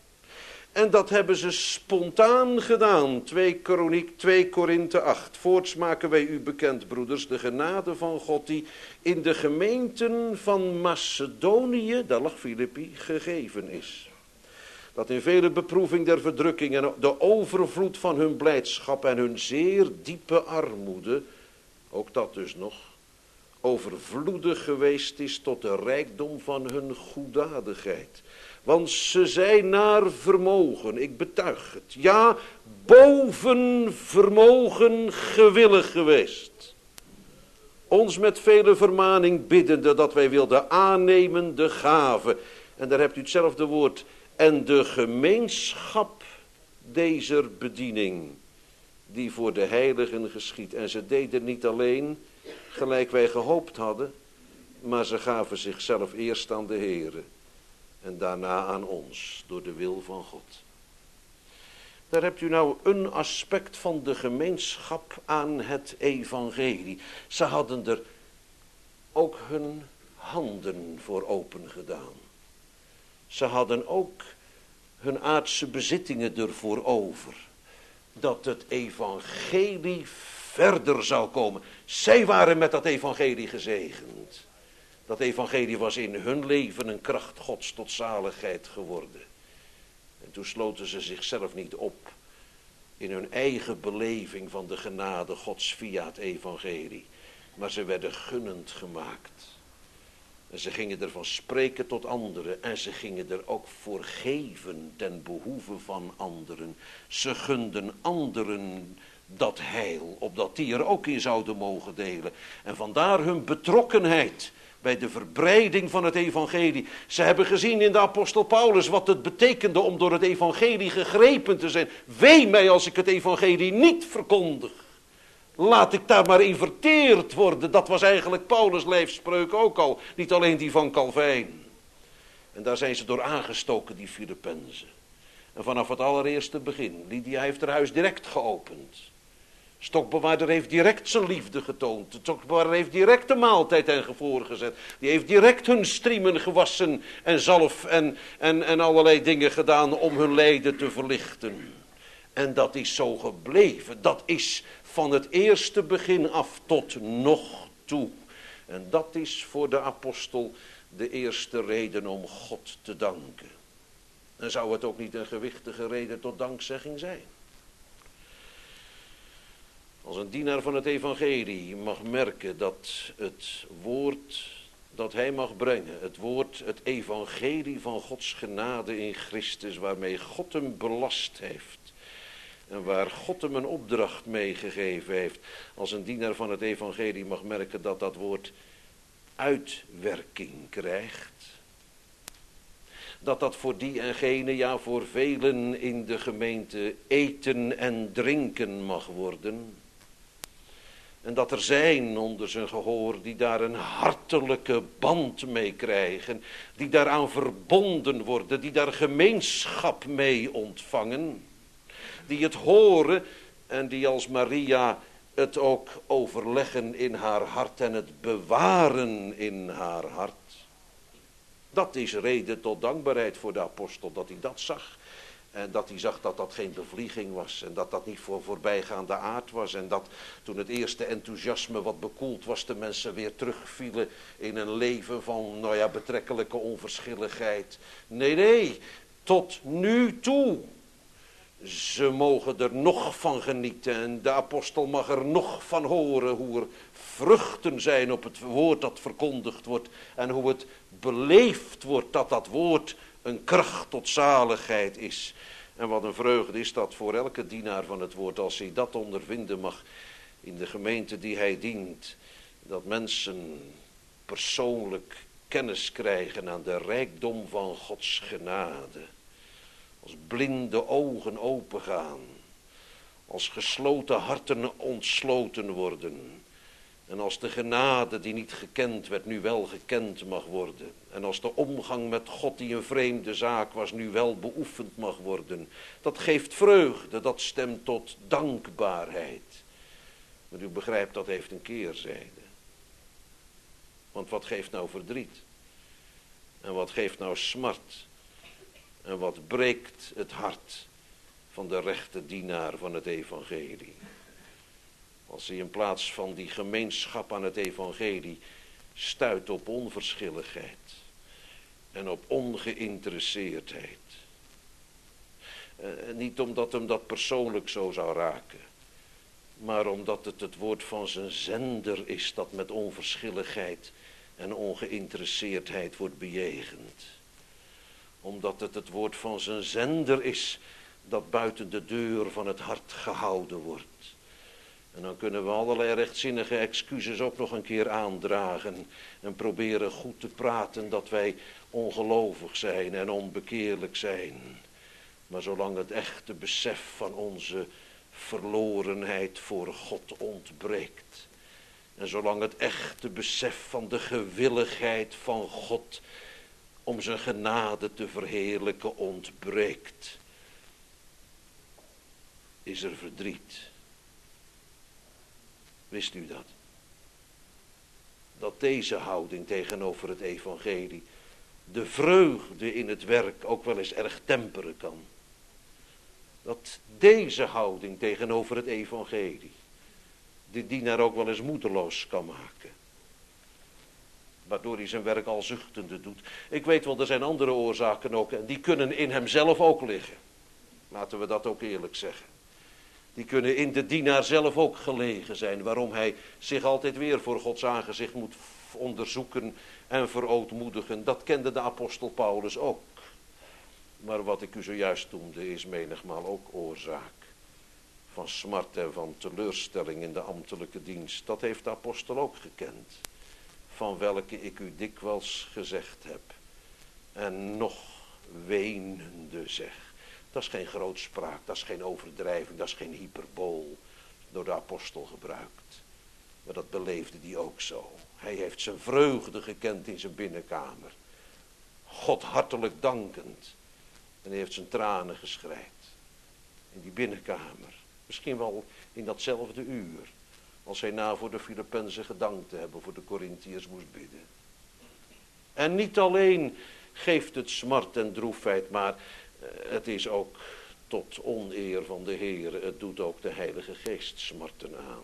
En dat hebben ze spontaan gedaan. twee Kroniek, twee Korinthe acht. Voorts maken wij u bekend, broeders, de genade van God die in de gemeenten van Macedonië, daar lag Filippi, gegeven is. Dat in vele beproeving der verdrukking en de overvloed van hun blijdschap en hun zeer diepe armoede, ook dat dus nog, overvloedig geweest is tot de rijkdom van hun goeddadigheid. Want ze zijn naar vermogen, ik betuig het, ja, boven vermogen gewillig geweest. Ons met vele vermaning biddende dat wij wilden aannemen de gave. En daar hebt u hetzelfde woord. En de gemeenschap dezer bediening die voor de heiligen geschiet. En ze deden niet alleen gelijk wij gehoopt hadden, maar ze gaven zichzelf eerst aan de Heere. En daarna aan ons, door de wil van God. Daar hebt u nou een aspect van de gemeenschap aan het evangelie. Ze hadden er ook hun handen voor open gedaan. Ze hadden ook hun aardse bezittingen ervoor over. Dat het evangelie verder zou komen. Zij waren met dat evangelie gezegend. Dat evangelie was in hun leven een kracht Gods tot zaligheid geworden. En toen sloten ze zichzelf niet op in hun eigen beleving van de genade Gods via het evangelie. Maar ze werden gunnend gemaakt. En ze gingen ervan spreken tot anderen. En ze gingen er ook voor geven ten behoeve van anderen. Ze gunden anderen dat heil, opdat die er ook in zouden mogen delen. En vandaar hun betrokkenheid bij de verbreiding van het evangelie. Ze hebben gezien in de apostel Paulus wat het betekende om door het evangelie gegrepen te zijn. Wee mij als ik het evangelie niet verkondig. Laat ik daar maar in verteerd worden. Dat was eigenlijk Paulus' lijfspreuk ook al. Niet alleen die van Calvijn. En daar zijn ze door aangestoken, die Filippenzen. En vanaf het allereerste begin. Lydia heeft haar huis direct geopend. Stokbewaarder heeft direct zijn liefde getoond. De stokbewaarder heeft direct de maaltijd hen voorgezet. Die heeft direct hun striemen gewassen en zalf en, en, en allerlei dingen gedaan om hun lijden te verlichten. En dat is zo gebleven. Dat is van het eerste begin af tot nog toe. En dat is voor de apostel de eerste reden om God te danken. En zou het ook niet een gewichtige reden tot dankzegging zijn? Als een dienaar van het evangelie mag merken dat het woord dat hij mag brengen, het woord, het evangelie van Gods genade in Christus, waarmee God hem belast heeft en waar God hem een opdracht meegegeven heeft, als een dienaar van het evangelie mag merken dat dat woord uitwerking krijgt, dat dat voor die en gene, ja voor velen in de gemeente eten en drinken mag worden. En dat er zijn onder zijn gehoor die daar een hartelijke band mee krijgen. Die daaraan verbonden worden. Die daar gemeenschap mee ontvangen. Die het horen en die als Maria het ook overleggen in haar hart en het bewaren in haar hart. Dat is reden tot dankbaarheid voor de apostel, dat hij dat zag. En dat hij zag dat dat geen bevlieging was. En dat dat niet voor voorbijgaande aard was. En dat toen het eerste enthousiasme wat bekoeld was, de mensen weer terugvielen in een leven van, nou ja, betrekkelijke onverschilligheid. Nee, nee, tot nu toe. Ze mogen er nog van genieten. En de apostel mag er nog van horen hoe er vruchten zijn op het woord dat verkondigd wordt. En hoe het beleefd wordt dat dat woord een kracht tot zaligheid is. En wat een vreugde is dat voor elke dienaar van het woord, als hij dat ondervinden mag in de gemeente die hij dient. Dat mensen persoonlijk kennis krijgen aan de rijkdom van Gods genade. Als blinde ogen opengaan. Als gesloten harten ontsloten worden. En als de genade die niet gekend werd, nu wel gekend mag worden. En als de omgang met God die een vreemde zaak was, nu wel beoefend mag worden. Dat geeft vreugde, dat stemt tot dankbaarheid. Maar u begrijpt, dat heeft een keerzijde. Want wat geeft nou verdriet? En wat geeft nou smart? En wat breekt het hart van de rechte dienaar van het evangelie? Als hij in plaats van die gemeenschap aan het evangelie stuit op onverschilligheid en op ongeïnteresseerdheid. Uh, niet omdat hem dat persoonlijk zo zou raken, maar omdat het het woord van zijn zender is dat met onverschilligheid en ongeïnteresseerdheid wordt bejegend. Omdat het het woord van zijn zender is dat buiten de deur van het hart gehouden wordt. En dan kunnen we allerlei rechtzinnige excuses ook nog een keer aandragen. En proberen goed te praten dat wij ongelovig zijn en onbekeerlijk zijn. Maar zolang het echte besef van onze verlorenheid voor God ontbreekt. En zolang het echte besef van de gewilligheid van God om zijn genade te verheerlijken ontbreekt. Is er verdriet. Wist u dat? Dat deze houding tegenover het evangelie de vreugde in het werk ook wel eens erg temperen kan. Dat deze houding tegenover het evangelie de dienaar ook wel eens moedeloos kan maken. Waardoor hij zijn werk al zuchtende doet. Ik weet wel, er zijn andere oorzaken ook en die kunnen in hemzelf ook liggen. Laten we dat ook eerlijk zeggen. Die kunnen in de dienaar zelf ook gelegen zijn. Waarom hij zich altijd weer voor Gods aangezicht moet onderzoeken en verootmoedigen. Dat kende de apostel Paulus ook. Maar wat ik u zojuist noemde is menigmaal ook oorzaak van smart en van teleurstelling in de ambtelijke dienst. Dat heeft de apostel ook gekend. Van welke ik u dikwijls gezegd heb. En nog wenende zeg. Dat is geen grootspraak, dat is geen overdrijving, dat is geen hyperbool. Door de apostel gebruikt. Maar dat beleefde hij ook zo. Hij heeft zijn vreugde gekend in zijn binnenkamer. God hartelijk dankend. En hij heeft zijn tranen geschreid. In die binnenkamer. Misschien wel in datzelfde uur. Als hij na voor de Filippenzen gedankt te hebben, voor de Korintiërs moest bidden. En niet alleen geeft het smart en droefheid, maar het is ook tot oneer van de Heer. Het doet ook de Heilige Geest smarten aan.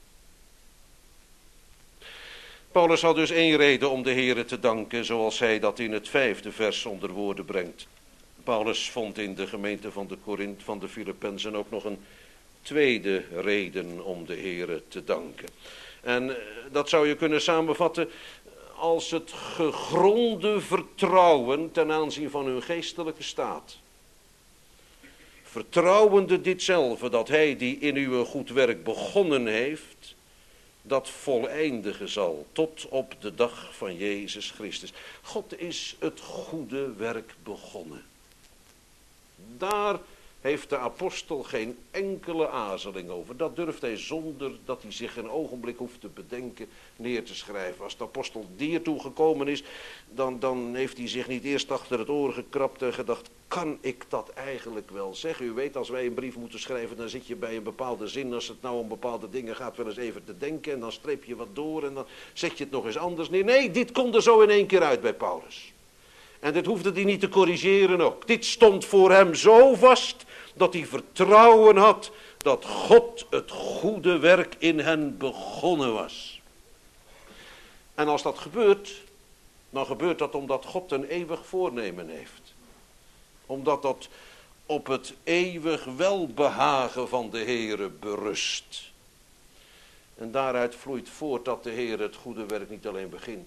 Paulus had dus één reden om de Heer te danken, zoals hij dat in het vijfde vers onder woorden brengt. Paulus vond in de gemeente van de Korint, van de Filippenzen ook nog een tweede reden om de Heer te danken. En dat zou je kunnen samenvatten als het gegronde vertrouwen ten aanzien van hun geestelijke staat. Vertrouwende ditzelfde, dat hij die in u een goed werk begonnen heeft, dat voleindigen zal tot op de dag van Jezus Christus. God is het goede werk begonnen. Daar heeft de apostel geen enkele aarzeling over. Dat durft hij zonder dat hij zich een ogenblik hoeft te bedenken neer te schrijven. Als de apostel hiertoe gekomen is, dan, dan heeft hij zich niet eerst achter het oor gekrapt en gedacht, kan ik dat eigenlijk wel zeggen? U weet, als wij een brief moeten schrijven, dan zit je bij een bepaalde zin, als het nou om bepaalde dingen gaat, wel eens even te denken en dan streep je wat door en dan zet je het nog eens anders neer. Nee, dit komt er zo in één keer uit bij Paulus. En dit hoefde hij niet te corrigeren ook. Dit stond voor hem zo vast dat hij vertrouwen had dat God het goede werk in hen begonnen was. En als dat gebeurt, dan gebeurt dat omdat God een eeuwig voornemen heeft. Omdat dat op het eeuwig welbehagen van de Heere berust. En daaruit vloeit voort dat de Heer het goede werk niet alleen begint.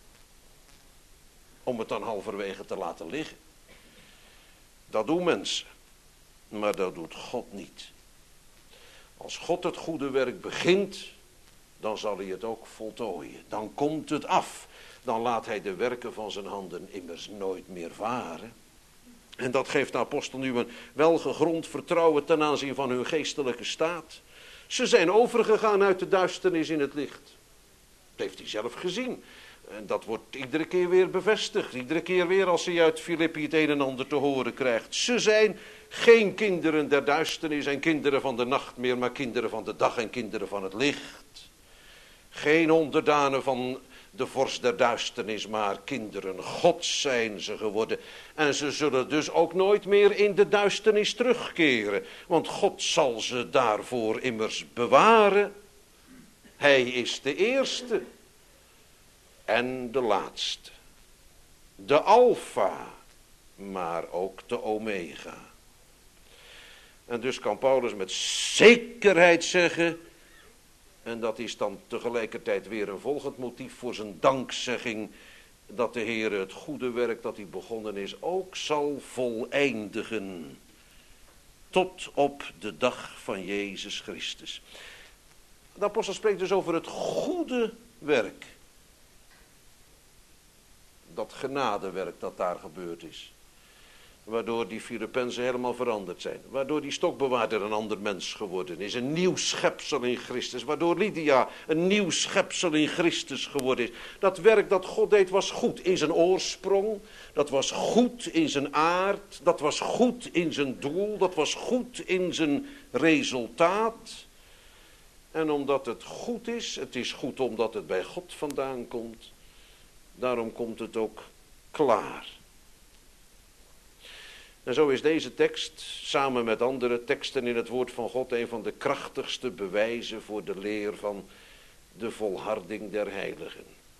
Om het dan halverwege te laten liggen. Dat doen mensen. Maar dat doet God niet. Als God het goede werk begint, dan zal hij het ook voltooien. Dan komt het af. Dan laat hij de werken van zijn handen immers nooit meer varen. En dat geeft de apostel nu een welgegrond vertrouwen ten aanzien van hun geestelijke staat. Ze zijn overgegaan uit de duisternis in het licht. Dat heeft hij zelf gezien. En dat wordt iedere keer weer bevestigd. Iedere keer weer als hij uit Filippi het een en ander te horen krijgt. Ze zijn geen kinderen der duisternis en kinderen van de nacht meer, maar kinderen van de dag en kinderen van het licht. Geen onderdanen van de vorst der duisternis, maar kinderen Gods zijn ze geworden. En ze zullen dus ook nooit meer in de duisternis terugkeren. Want God zal ze daarvoor immers bewaren. Hij is de eerste. En de laatste. De Alfa, maar ook de Omega. En dus kan Paulus met zekerheid zeggen, en dat is dan tegelijkertijd weer een volgend motief voor zijn dankzegging, dat de Heer het goede werk dat hij begonnen is ook zal voleindigen. Tot op de dag van Jezus Christus. De apostel spreekt dus over het goede werk. Dat genadewerk dat daar gebeurd is. Waardoor die Filippenzen helemaal veranderd zijn. Waardoor die stokbewaarder een ander mens geworden is. Een nieuw schepsel in Christus. Waardoor Lydia een nieuw schepsel in Christus geworden is. Dat werk dat God deed was goed in zijn oorsprong. Dat was goed in zijn aard. Dat was goed in zijn doel. Dat was goed in zijn resultaat. En omdat het goed is. Het is goed omdat het bij God vandaan komt. Daarom komt het ook klaar. En zo is deze tekst, samen met andere teksten in het woord van God, een van de krachtigste bewijzen voor de leer van de volharding der heiligen.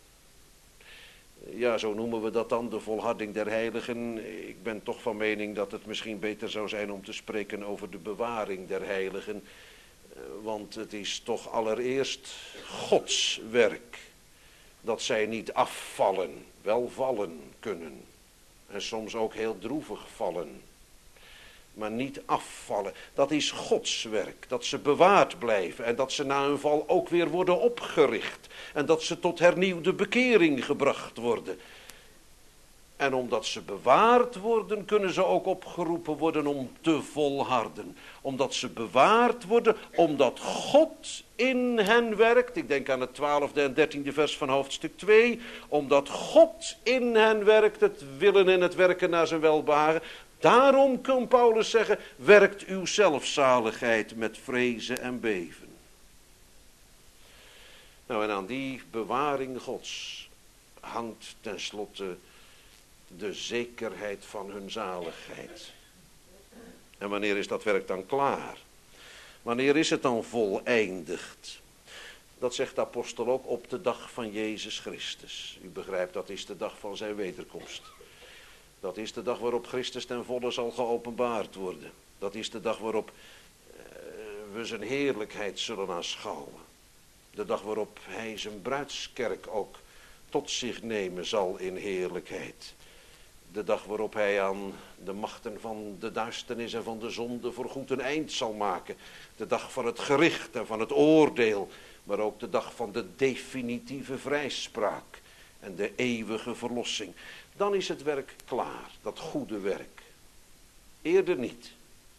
Ja, zo noemen we dat dan, de volharding der heiligen. Ik ben toch van mening dat het misschien beter zou zijn om te spreken over de bewaring der heiligen. Want het is toch allereerst Gods werk dat zij niet afvallen, wel vallen kunnen. En soms ook heel droevig vallen. Maar niet afvallen. Dat is Gods werk. Dat ze bewaard blijven. En dat ze na hun val ook weer worden opgericht. En dat ze tot hernieuwde bekering gebracht worden. En omdat ze bewaard worden, kunnen ze ook opgeroepen worden om te volharden. Omdat ze bewaard worden, omdat God in hen werkt. Ik denk aan het twaalfde en dertiende vers van hoofdstuk twee. Omdat God in hen werkt, het willen en het werken naar zijn welbehagen. Daarom kan Paulus zeggen, werkt uw zelfzaligheid met vrezen en beven. Nou, en aan die bewaring Gods hangt tenslotte de zekerheid van hun zaligheid. En wanneer is dat werk dan klaar? Wanneer is het dan voleindigd? Dat zegt de apostel ook, op de dag van Jezus Christus. U begrijpt, dat is de dag van zijn wederkomst. Dat is de dag waarop Christus ten volle zal geopenbaard worden. Dat is de dag waarop uh, we zijn heerlijkheid zullen aanschouwen. De dag waarop hij zijn bruidskerk ook tot zich nemen zal in heerlijkheid. De dag waarop hij aan de machten van de duisternis en van de zonde voorgoed een eind zal maken. De dag van het gericht en van het oordeel. Maar ook de dag van de definitieve vrijspraak. En de eeuwige verlossing. Dan is het werk klaar. Dat goede werk. Eerder niet.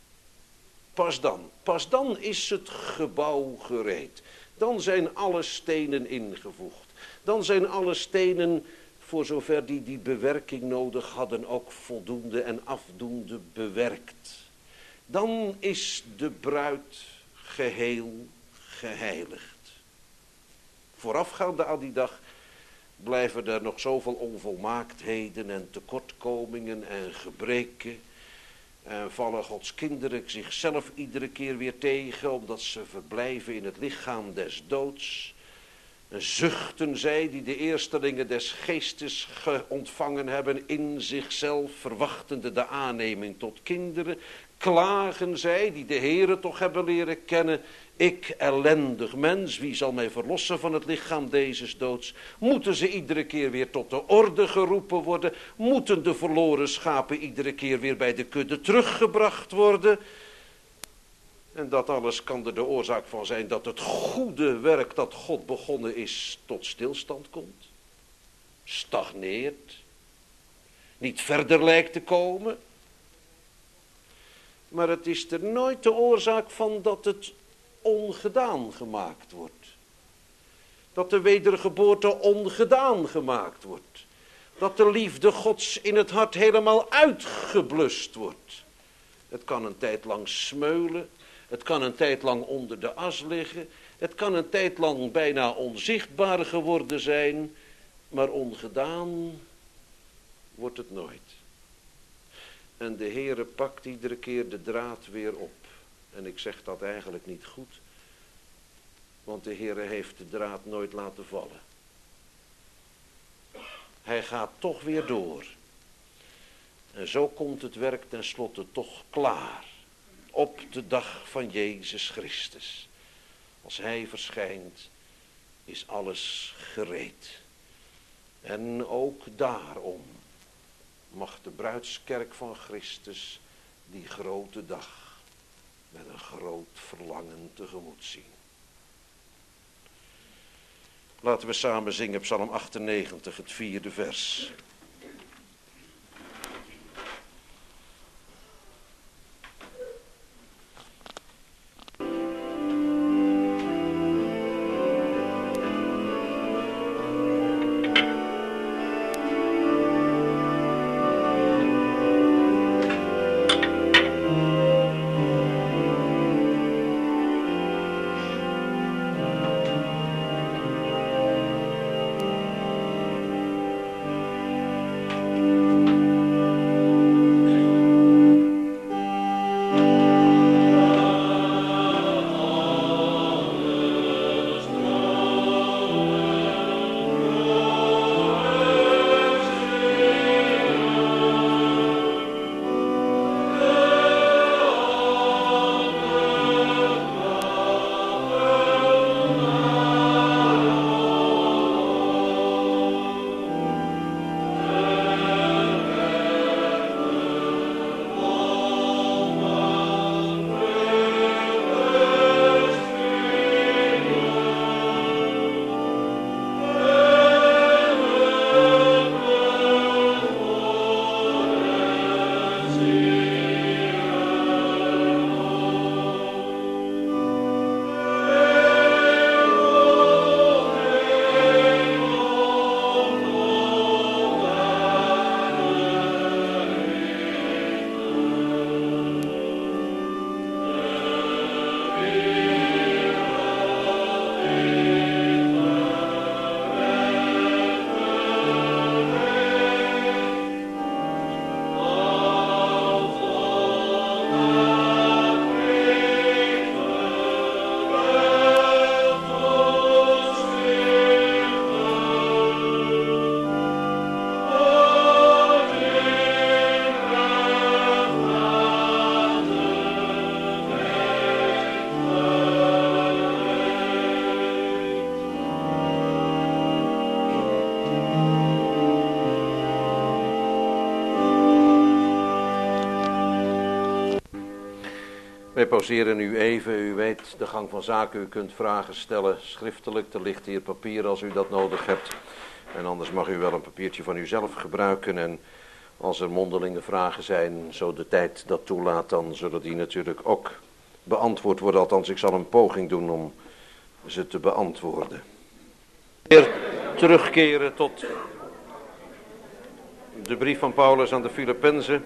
Pas dan. Pas dan is het gebouw gereed. Dan zijn alle stenen ingevoegd. Dan zijn alle stenen, voor zover die die bewerking nodig hadden, ook voldoende en afdoende bewerkt. Dan is de bruid geheel geheiligd. Voorafgaande aan die dag blijven er nog zoveel onvolmaaktheden en tekortkomingen en gebreken. En vallen Gods kinderen zichzelf iedere keer weer tegen, omdat ze verblijven in het lichaam des doods. En zuchten zij die de eerstelingen des geestes ontvangen hebben in zichzelf, verwachtende de aanneming tot kinderen. Klagen zij die de Heere toch hebben leren kennen. Ik, ellendig mens, wie zal mij verlossen van het lichaam dezes doods? Moeten ze iedere keer weer tot de orde geroepen worden? Moeten de verloren schapen iedere keer weer bij de kudde teruggebracht worden? En dat alles kan er de oorzaak van zijn dat het goede werk dat God begonnen is tot stilstand komt. Stagneert. Niet verder lijkt te komen. Maar het is er nooit de oorzaak van dat het ongedaan gemaakt wordt. Dat de wedergeboorte ongedaan gemaakt wordt. Dat de liefde Gods in het hart helemaal uitgeblust wordt. Het kan een tijd lang smeulen. Het kan een tijd lang onder de as liggen. Het kan een tijd lang bijna onzichtbaar geworden zijn. Maar ongedaan wordt het nooit. En de Heere pakt iedere keer de draad weer op. En ik zeg dat eigenlijk niet goed. Want de Heere heeft de draad nooit laten vallen. Hij gaat toch weer door. En zo komt het werk tenslotte toch klaar. Op de dag van Jezus Christus. Als hij verschijnt, is alles gereed. En ook daarom mag de bruidskerk van Christus die grote dag met een groot verlangen tegemoet zien. Laten we samen zingen Psalm achtennegentig, het vierde vers. Wij pauzeren nu even. U weet de gang van zaken. U kunt vragen stellen schriftelijk. Er ligt hier papier als u dat nodig hebt. En anders mag u wel een papiertje van uzelf gebruiken. En als er mondelinge vragen zijn, zo de tijd dat toelaat, dan zullen die natuurlijk ook beantwoord worden. Althans, ik zal een poging doen om ze te beantwoorden. Weer terugkeren tot de brief van Paulus aan de Filippenzen.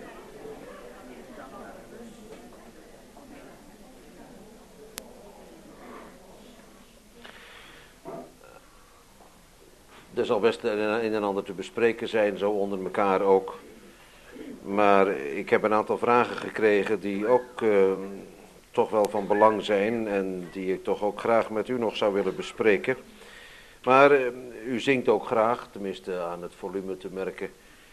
Er zal best een en ander te bespreken zijn, zo onder elkaar ook. Maar ik heb een aantal vragen gekregen die ook uh, toch wel van belang zijn en die ik toch ook graag met u nog zou willen bespreken. Maar uh, u zingt ook graag, tenminste aan het volume te merken.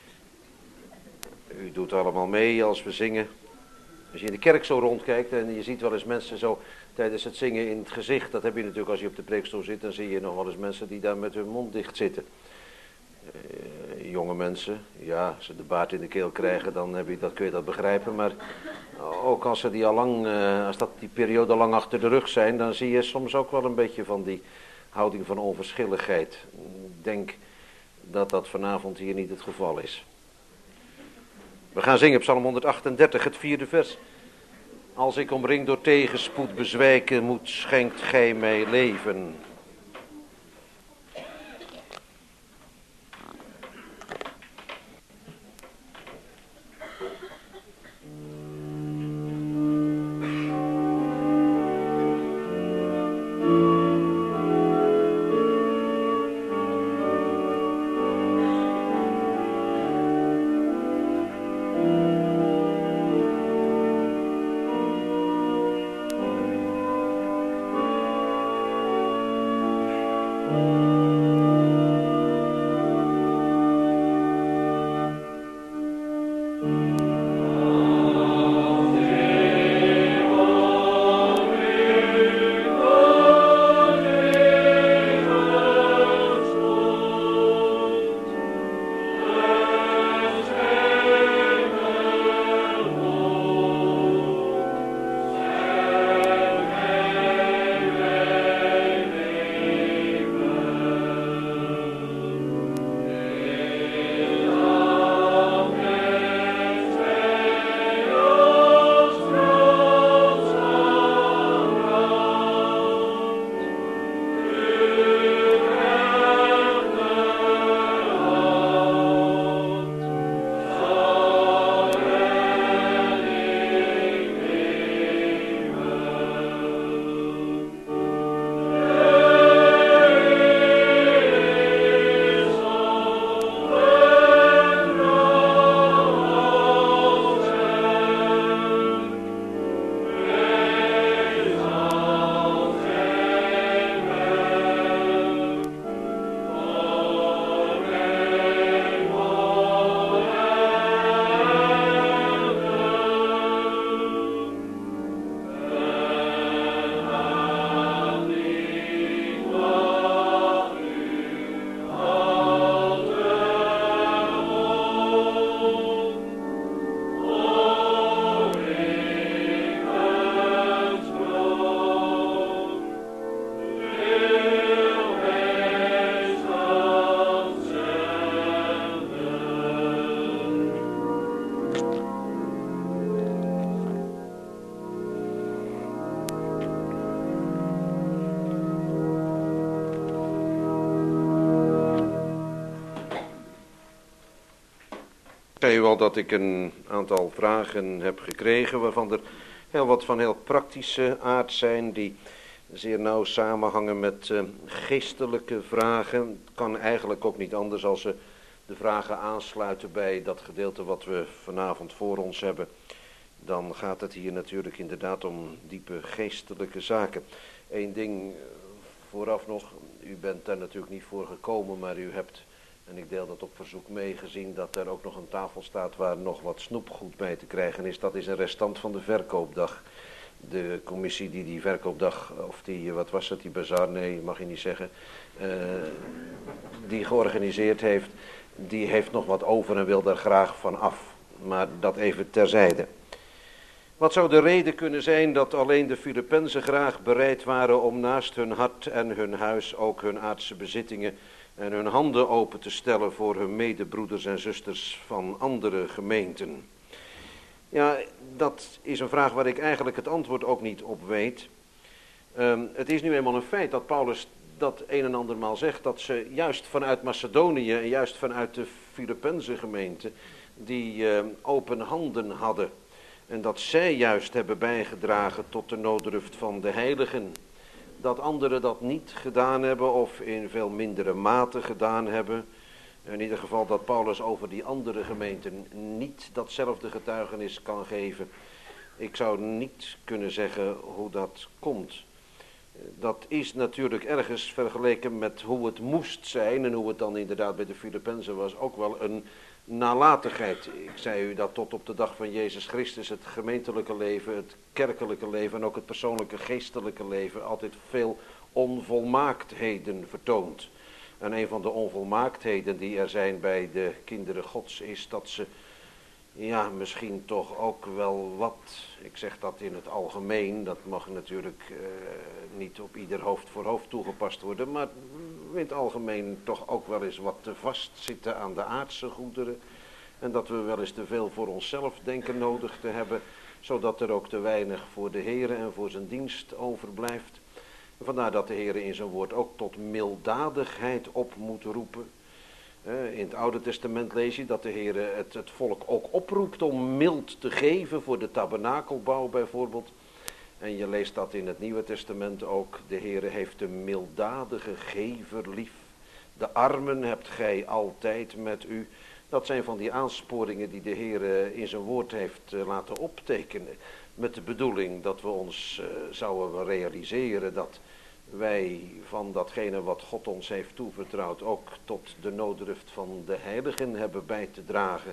U doet allemaal mee als we zingen. Als je in de kerk zo rondkijkt en je ziet wel eens mensen zo tijdens het zingen in het gezicht. Dat heb je natuurlijk als je op de preekstoel zit, dan zie je nog wel eens mensen die daar met hun mond dicht zitten. Uh, jonge mensen, ja, als ze de baard in de keel krijgen, dan heb je dat, kun je dat begrijpen. Maar ook als ze die al lang, uh, als dat die periode lang achter de rug zijn, dan zie je soms ook wel een beetje van die houding van onverschilligheid. Ik denk dat dat vanavond hier niet het geval is. We gaan zingen Psalm honderdachtendertig, het vierde vers. Als ik omringd door tegenspoed bezwijken moet, schenkt gij mij leven. Ik zei u al dat ik een aantal vragen heb gekregen, waarvan er heel wat van heel praktische aard zijn, die zeer nauw samenhangen met uh, geestelijke vragen. Het kan eigenlijk ook niet anders als ze de vragen aansluiten bij dat gedeelte wat we vanavond voor ons hebben. Dan gaat het hier natuurlijk inderdaad om diepe geestelijke zaken. Eén ding vooraf nog, u bent daar natuurlijk niet voor gekomen, maar u hebt, en ik deel dat op verzoek mee, gezien dat er ook nog een tafel staat waar nog wat snoepgoed bij te krijgen is. Dat is een restant van de verkoopdag. De commissie die die verkoopdag, of die, wat was het, die bazaar, nee, mag je niet zeggen, uh, die georganiseerd heeft, die heeft nog wat over en wil daar graag van af. Maar dat even terzijde. Wat zou de reden kunnen zijn dat alleen de Filippenzen graag bereid waren om naast hun hart en hun huis ook hun aardse bezittingen en hun handen open te stellen voor hun medebroeders en zusters van andere gemeenten? Ja, dat is een vraag waar ik eigenlijk het antwoord ook niet op weet. Um, het is nu eenmaal een feit dat Paulus dat een en andermaal zegt, dat ze juist vanuit Macedonië en juist vanuit de Filippense gemeente die uh, open handen hadden. En dat zij juist hebben bijgedragen tot de nooddruft van de heiligen. Dat anderen dat niet gedaan hebben of in veel mindere mate gedaan hebben. In ieder geval dat Paulus over die andere gemeenten niet datzelfde getuigenis kan geven. Ik zou niet kunnen zeggen hoe dat komt. Dat is natuurlijk ergens vergeleken met hoe het moest zijn en hoe het dan inderdaad bij de Filippenzen was ook wel een nalatigheid. Ik zei u dat tot op de dag van Jezus Christus het gemeentelijke leven, het kerkelijke leven en ook het persoonlijke geestelijke leven altijd veel onvolmaaktheden vertoont. En een van de onvolmaaktheden die er zijn bij de kinderen Gods is dat ze, ja, misschien toch ook wel wat, ik zeg dat in het algemeen, dat mag natuurlijk uh, niet op ieder hoofd voor hoofd toegepast worden, maar in het algemeen toch ook wel eens wat te vast zitten aan de aardse goederen. En dat we wel eens te veel voor onszelf denken nodig te hebben, zodat er ook te weinig voor de Heere en voor zijn dienst overblijft. Vandaar dat de Heere in zijn woord ook tot milddadigheid op moet roepen. In het Oude Testament lees je dat de Heere het, het volk ook oproept om mild te geven voor de tabernakelbouw bijvoorbeeld. En je leest dat in het Nieuwe Testament ook. De Heere heeft een milddadige gever lief. De armen hebt gij altijd met u. Dat zijn van die aansporingen die de Heere in zijn woord heeft laten optekenen. Met de bedoeling dat we ons uh, zouden realiseren dat wij van datgene wat God ons heeft toevertrouwd ook tot de nooddruft van de heiligen hebben bij te dragen.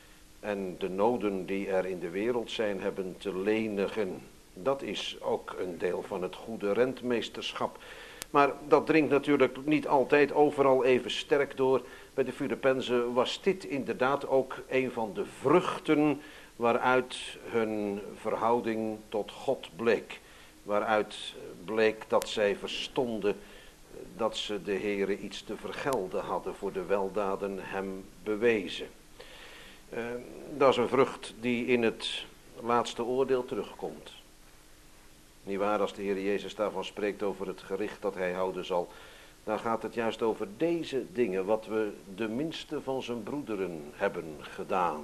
En de noden die er in de wereld zijn hebben te lenigen. Dat is ook een deel van het goede rentmeesterschap. Maar dat dringt natuurlijk niet altijd overal even sterk door. Bij de Filippenzen was dit inderdaad ook een van de vruchten waaruit hun verhouding tot God bleek. Waaruit bleek dat zij verstonden dat ze de Heere iets te vergelden hadden voor de weldaden hem bewezen. Uh, dat is een vrucht die in het laatste oordeel terugkomt. Niet waar, als de Heer Jezus daarvan spreekt over het gericht dat hij houden zal, dan gaat het juist over deze dingen, wat we de minste van zijn broederen hebben gedaan.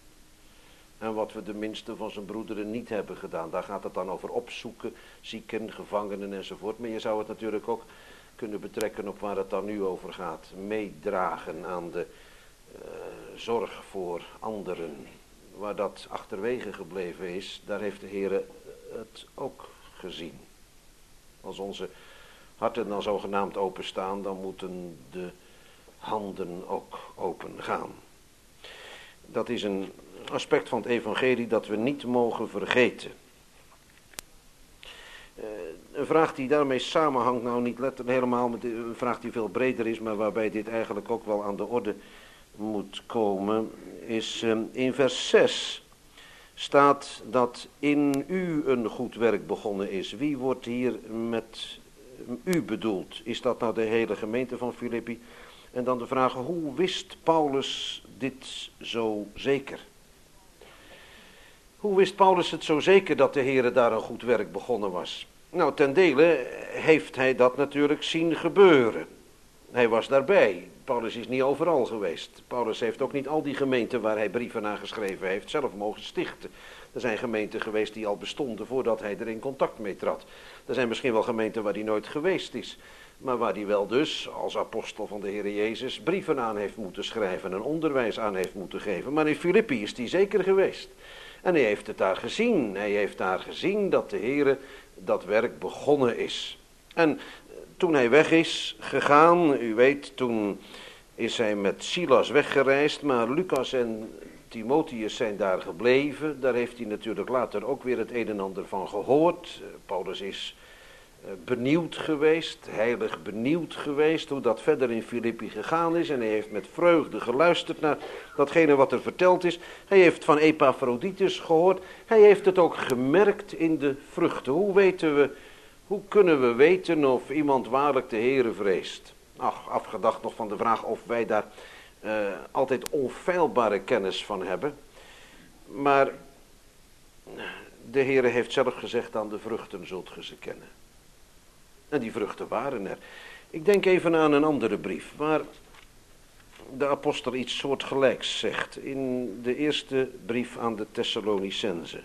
En wat we de minste van zijn broederen niet hebben gedaan. Daar gaat het dan over opzoeken, zieken, gevangenen enzovoort. Maar je zou het natuurlijk ook kunnen betrekken op waar het dan nu over gaat. Meedragen aan de uh, zorg voor anderen. Waar dat achterwege gebleven is, daar heeft de Heer het ook gezien. Als onze harten dan zogenaamd openstaan, dan moeten de handen ook open gaan. Dat is een aspect van het evangelie dat we niet mogen vergeten. Uh, een vraag die daarmee samenhangt, nou niet letterlijk helemaal, met een vraag die veel breder is, maar waarbij dit eigenlijk ook wel aan de orde moet komen, is uh, in vers zes staat dat in u een goed werk begonnen is. Wie wordt hier met u bedoeld? Is dat nou de hele gemeente van Filippi? En dan de vraag, hoe wist Paulus dit zo zeker? Hoe wist Paulus het zo zeker dat de Heere daar een goed werk begonnen was? Nou, ten dele heeft hij dat natuurlijk zien gebeuren. Hij was daarbij. Paulus is niet overal geweest. Paulus heeft ook niet al die gemeenten waar hij brieven aan geschreven heeft zelf mogen stichten. Er zijn gemeenten geweest die al bestonden voordat hij er in contact mee trad. Er zijn misschien wel gemeenten waar hij nooit geweest is. Maar waar hij wel dus, als apostel van de Heer Jezus, brieven aan heeft moeten schrijven en onderwijs aan heeft moeten geven. Maar in Filippi is hij zeker geweest. En hij heeft het daar gezien. Hij heeft daar gezien dat de Heer dat werk begonnen is. En toen hij weg is gegaan, u weet, toen is hij met Silas weggereisd, maar Lucas en Timotheus zijn daar gebleven. Daar heeft hij natuurlijk later ook weer het een en ander van gehoord. Paulus is benieuwd geweest, heilig benieuwd geweest hoe dat verder in Filippi gegaan is. En hij heeft met vreugde geluisterd naar datgene wat er verteld is. Hij heeft van Epaphroditus gehoord. Hij heeft het ook gemerkt in de vruchten. Hoe weten we, hoe kunnen we weten of iemand waarlijk de Heere vreest? Ach, afgedacht nog van de vraag of wij daar uh, altijd onfeilbare kennis van hebben. Maar de Heere heeft zelf gezegd, aan de vruchten zult ge ze kennen. En die vruchten waren er. Ik denk even aan een andere brief, waar de apostel iets soortgelijks zegt. In de eerste brief aan de Thessalonicenzen.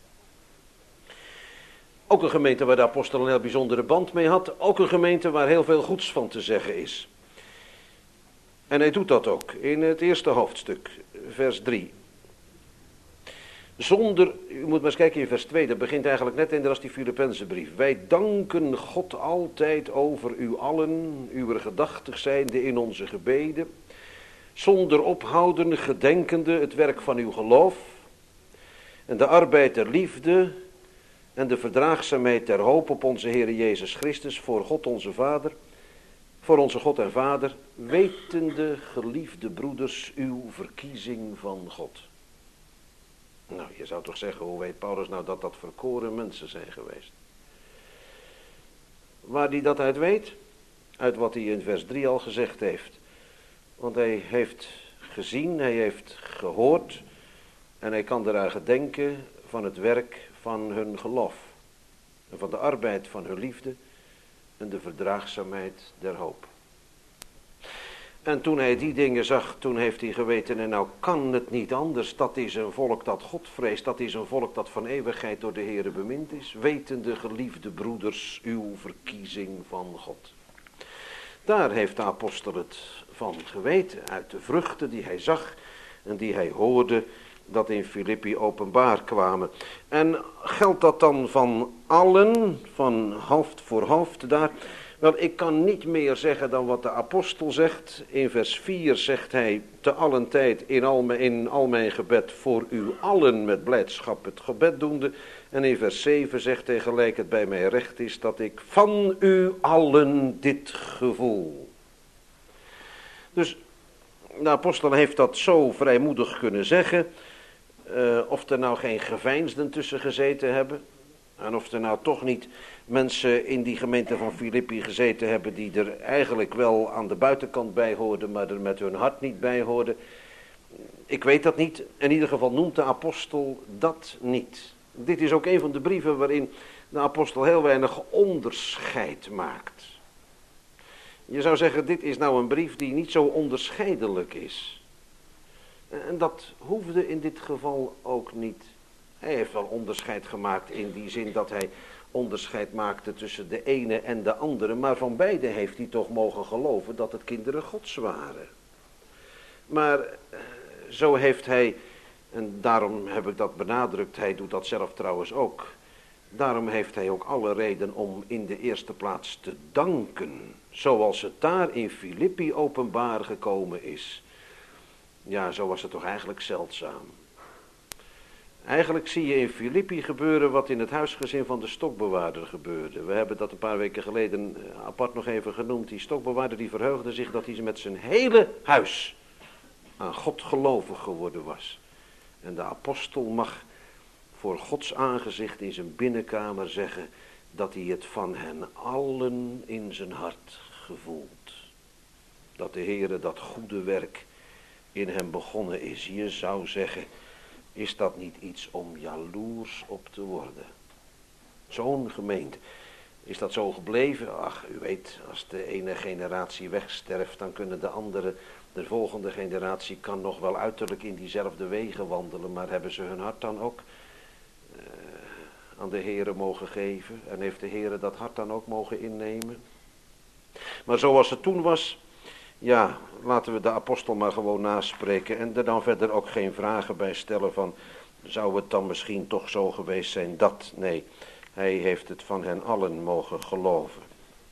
Ook een gemeente waar de apostel een heel bijzondere band mee had. Ook een gemeente waar heel veel goeds van te zeggen is. En hij doet dat ook in het eerste hoofdstuk, vers drie. Zonder, u moet maar eens kijken in vers twee, dat begint eigenlijk net in als die Filippenzenbrief. Wij danken God altijd over u allen, uw gedachtig zijnde in onze gebeden, zonder ophouden gedenkende het werk van uw geloof, en de arbeid der liefde, en de verdraagzaamheid der hoop op onze Heer Jezus Christus, voor God onze Vader, voor onze God en Vader, wetende, geliefde broeders, uw verkiezing van God. Nou, je zou toch zeggen, hoe weet Paulus nou dat dat verkoren mensen zijn geweest? Waar hij dat uit weet? Uit wat hij in vers drie al gezegd heeft. Want hij heeft gezien, hij heeft gehoord en hij kan eraan gedenken van het werk van hun geloof. En van de arbeid van hun liefde en de verdraagzaamheid der hoop. En toen hij die dingen zag, toen heeft hij geweten, en nou kan het niet anders. Dat is een volk dat God vreest, dat is een volk dat van eeuwigheid door de Heere bemind is. Wetende, geliefde broeders, uw verkiezing van God. Daar heeft de apostel het van geweten, uit de vruchten die hij zag en die hij hoorde, dat in Filippi openbaar kwamen. En geldt dat dan van allen, van hoofd voor hoofd daar? Wel, ik kan niet meer zeggen dan wat de apostel zegt. In vers vier zegt hij, te allen tijd in al, mijn, in al mijn gebed voor u allen met blijdschap het gebed doende. En in vers zeven zegt hij, gelijk het bij mij recht is, dat ik van u allen dit gevoel. Dus de apostel heeft dat zo vrijmoedig kunnen zeggen. Uh, of er nou geen geveinsden tussen gezeten hebben. En of er nou toch niet mensen in die gemeente van Filippi gezeten hebben die er eigenlijk wel aan de buitenkant bij hoorden, maar er met hun hart niet bij hoorden. Ik weet dat niet. In ieder geval noemt de apostel dat niet. Dit is ook een van de brieven waarin de apostel heel weinig onderscheid maakt. Je zou zeggen, dit is nou een brief die niet zo onderscheidelijk is. En dat hoefde in dit geval ook niet. Hij heeft wel onderscheid gemaakt in die zin dat hij onderscheid maakte tussen de ene en de andere. Maar van beide heeft hij toch mogen geloven dat het kinderen Gods waren. Maar zo heeft hij, en daarom heb ik dat benadrukt, hij doet dat zelf trouwens ook. Daarom heeft hij ook alle reden om in de eerste plaats te danken. Zoals het daar in Filippi openbaar gekomen is. Ja, zo was het toch eigenlijk zeldzaam. Eigenlijk zie je in Filippi gebeuren wat in het huisgezin van de stokbewaarder gebeurde. We hebben dat een paar weken geleden apart nog even genoemd. Die stokbewaarder die verheugde zich dat hij met zijn hele huis aan God gelovig geworden was. En de apostel mag voor Gods aangezicht in zijn binnenkamer zeggen dat hij het van hen allen in zijn hart gevoelt. Dat de Heere dat goede werk in hem begonnen is. Je zou zeggen, is dat niet iets om jaloers op te worden? Zo'n gemeente. Is dat zo gebleven? Ach, u weet, als de ene generatie wegsterft, dan kunnen de andere, de volgende generatie kan nog wel uiterlijk in diezelfde wegen wandelen, maar hebben ze hun hart dan ook uh, aan de Heere mogen geven? En heeft de Heere dat hart dan ook mogen innemen? Maar zoals het toen was, ja, laten we de apostel maar gewoon naspreken en er dan verder ook geen vragen bij stellen van, zou het dan misschien toch zo geweest zijn dat? Nee, hij heeft het van hen allen mogen geloven.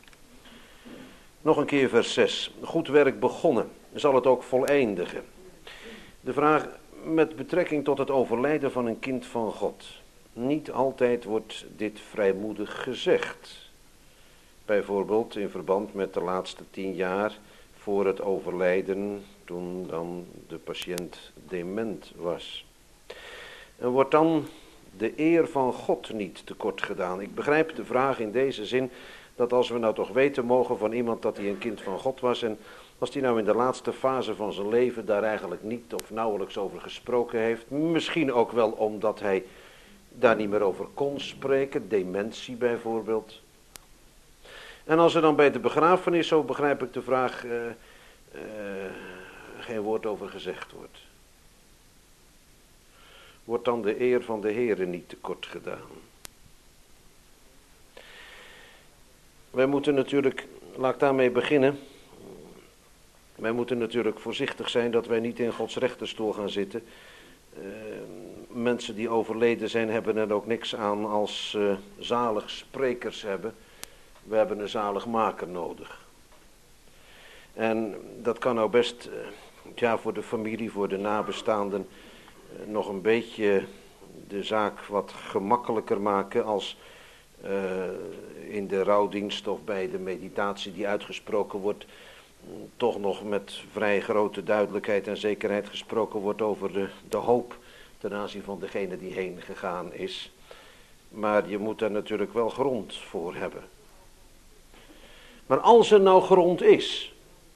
Nog een keer vers zes. Goed werk begonnen, zal het ook voleindigen. De vraag met betrekking tot het overlijden van een kind van God. Niet altijd wordt dit vrijmoedig gezegd. Bijvoorbeeld in verband met de laatste tien jaar voor het overlijden, toen dan de patiënt dement was. En wordt dan de eer van God niet tekort gedaan? Ik begrijp de vraag in deze zin, dat als we nou toch weten mogen van iemand dat hij een kind van God was, en als hij nou in de laatste fase van zijn leven daar eigenlijk niet of nauwelijks over gesproken heeft, misschien ook wel omdat hij daar niet meer over kon spreken, dementie bijvoorbeeld. En als er dan bij de begrafenis, zo begrijp ik de vraag, uh, uh, geen woord over gezegd wordt. Wordt dan de eer van de Heere niet tekort gedaan? Wij moeten natuurlijk, laat ik daarmee beginnen. Wij moeten natuurlijk voorzichtig zijn dat wij niet in Gods rechterstoel gaan zitten. Uh, mensen die overleden zijn hebben er ook niks aan als uh, zalig sprekers hebben. We hebben een zaligmaker nodig. En dat kan nou best uh, ja, voor de familie, voor de nabestaanden uh, nog een beetje de zaak wat gemakkelijker maken als uh, in de rouwdienst of bij de meditatie die uitgesproken wordt, toch nog met vrij grote duidelijkheid en zekerheid gesproken wordt over de, de hoop ten aanzien van degene die heen gegaan is. Maar je moet er natuurlijk wel grond voor hebben. Maar als er nou grond is,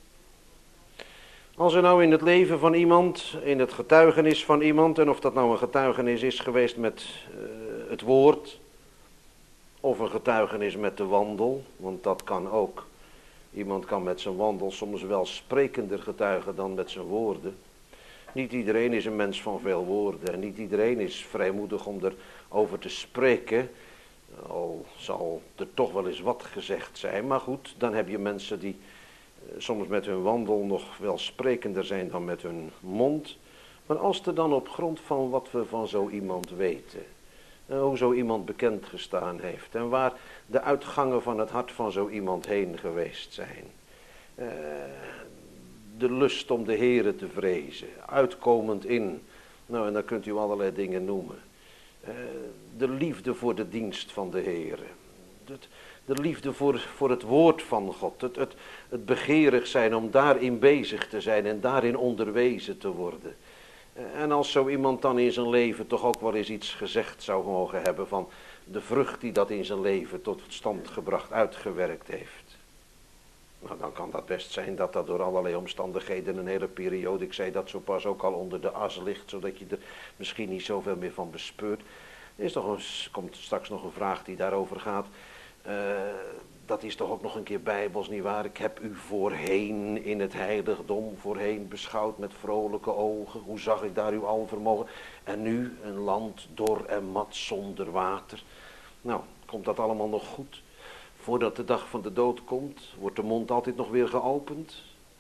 als er nou in het leven van iemand, in het getuigenis van iemand, en of dat nou een getuigenis is geweest met uh, het woord, of een getuigenis met de wandel, want dat kan ook. Iemand kan met zijn wandel soms wel sprekender getuigen dan met zijn woorden. Niet iedereen is een mens van veel woorden en niet iedereen is vrijmoedig om erover te spreken. Al zal er toch wel eens wat gezegd zijn, maar goed, dan heb je mensen die soms met hun wandel nog wel sprekender zijn dan met hun mond. Maar als er dan op grond van wat we van zo iemand weten, hoe zo iemand bekend gestaan heeft en waar de uitgangen van het hart van zo iemand heen geweest zijn. Uh, de lust om de Heere te vrezen, uitkomend in, nou en dan kunt u allerlei dingen noemen. Uh, de liefde voor de dienst van de Heere. Het, de liefde voor, voor het woord van God. Het, het, het begeerig zijn om daarin bezig te zijn en daarin onderwezen te worden. En als zo iemand dan in zijn leven toch ook wel eens iets gezegd zou mogen hebben van de vrucht die dat in zijn leven tot stand gebracht, uitgewerkt heeft. Nou, dan kan dat best zijn dat dat door allerlei omstandigheden een hele periode, ik zei dat zo pas, ook al onder de as ligt, zodat je er misschien niet zoveel meer van bespeurt. Er is toch een, komt straks nog een vraag die daarover gaat. Uh, dat is toch ook nog een keer bijbels, nietwaar? Ik heb u voorheen in het heiligdom, voorheen beschouwd met vrolijke ogen. Hoe zag ik daar uw alvermogen? En nu een land dor en mat zonder water. Nou, komt dat allemaal nog goed? Voordat de dag van de dood komt, wordt de mond altijd nog weer geopend?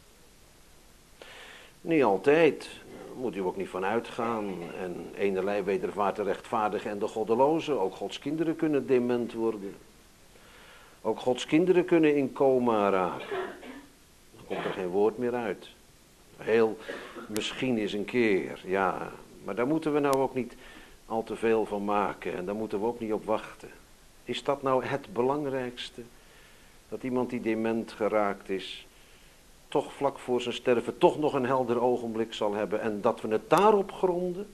Niet altijd. Daar moet u ook niet van uitgaan. En enerlei wedervaart de rechtvaardige en de goddeloze. Ook Gods kinderen kunnen dement worden. Ook Gods kinderen kunnen in coma raken. Dan komt er geen woord meer uit. Heel misschien eens een keer, ja. Maar daar moeten we nou ook niet al te veel van maken. En daar moeten we ook niet op wachten. Is dat nou het belangrijkste? Dat iemand die dement geraakt is, toch vlak voor zijn sterven, toch nog een helder ogenblik zal hebben. En dat we het daarop gronden?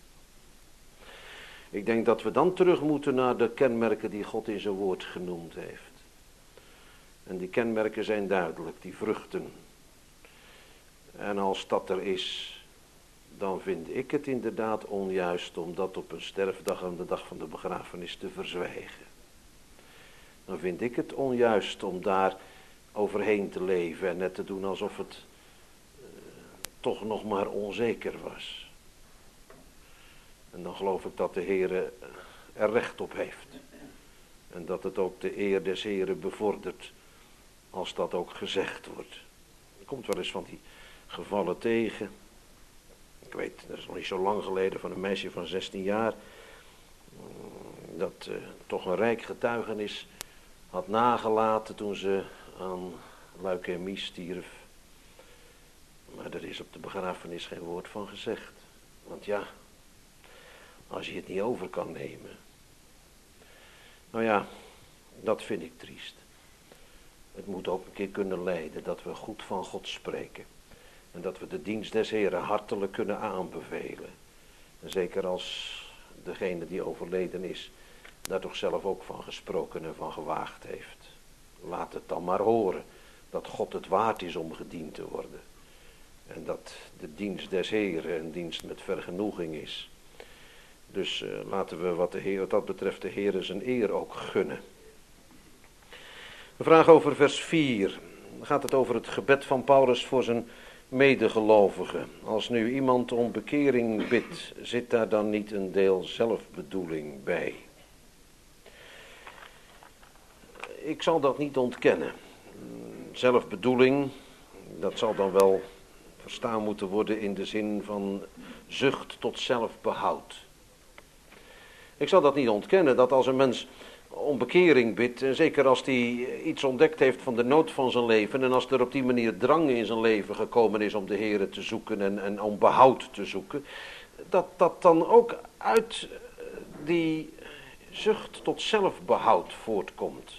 Ik denk dat we dan terug moeten naar de kenmerken die God in zijn woord genoemd heeft. En die kenmerken zijn duidelijk, die vruchten. En als dat er is, dan vind ik het inderdaad onjuist om dat op een sterfdag en de dag van de begrafenis te verzwijgen. Dan vind ik het onjuist om daar overheen te leven en net te doen alsof het uh, toch nog maar onzeker was. En dan geloof ik dat de Heere er recht op heeft. En dat het ook de eer des Heeren bevordert, als dat ook gezegd wordt. Er komt wel eens van die gevallen tegen. Ik weet, dat is nog niet zo lang geleden, van een meisje van zestien jaar. Dat uh, toch een rijk getuigenis had nagelaten toen ze aan leukemie stierf. Maar er is op de begrafenis geen woord van gezegd. Want ja, als je het niet over kan nemen. Nou ja, dat vind ik triest. het moet ook een keer kunnen leiden dat we goed van God spreken. En dat we de dienst des Heren hartelijk kunnen aanbevelen. En zeker als degene die overleden is, daar toch zelf ook van gesproken en van gewaagd heeft. Laat het dan maar horen dat God het waard is om gediend te worden. En dat de dienst des Heren een dienst met vergenoeging is. Dus uh, laten we wat, de Heer, wat dat betreft de Heer zijn eer ook gunnen. Een vraag over vers vier. Dan gaat het over het gebed van Paulus voor zijn medegelovigen. Als nu iemand om bekering bidt, zit daar dan niet een deel zelfbedoeling bij? Ik zal dat niet ontkennen. Zelfbedoeling, dat zal dan wel verstaan moeten worden in de zin van zucht tot zelfbehoud. Ik zal dat niet ontkennen, dat als een mens om bekering bidt, en zeker als hij iets ontdekt heeft van de nood van zijn leven, en als er op die manier drang in zijn leven gekomen is om de Heere te zoeken en, en om behoud te zoeken, dat dat dan ook uit die zucht tot zelfbehoud voortkomt.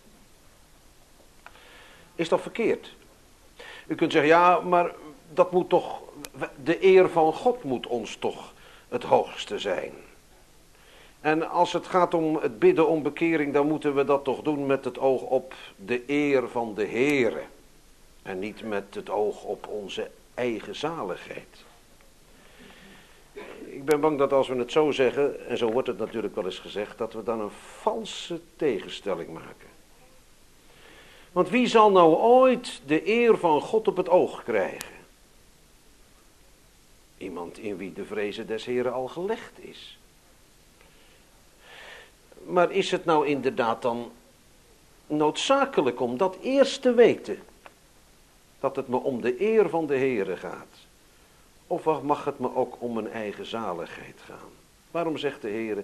Is dat verkeerd? U kunt zeggen, ja, maar dat moet toch, de eer van God moet ons toch het hoogste zijn. En als het gaat om het bidden om bekering, dan moeten we dat toch doen met het oog op de eer van de Heere. En niet met het oog op onze eigen zaligheid. Ik ben bang dat als we het zo zeggen, en zo wordt het natuurlijk wel eens gezegd, dat we dan een valse tegenstelling maken. Want wie zal nou ooit de eer van God op het oog krijgen? Iemand in wie de vrezen des Heren al gelegd is. Maar is het nou inderdaad dan noodzakelijk om dat eerst te weten? Dat het me om de eer van de Heere gaat? Of mag het me ook om mijn eigen zaligheid gaan? Waarom zegt de Heere,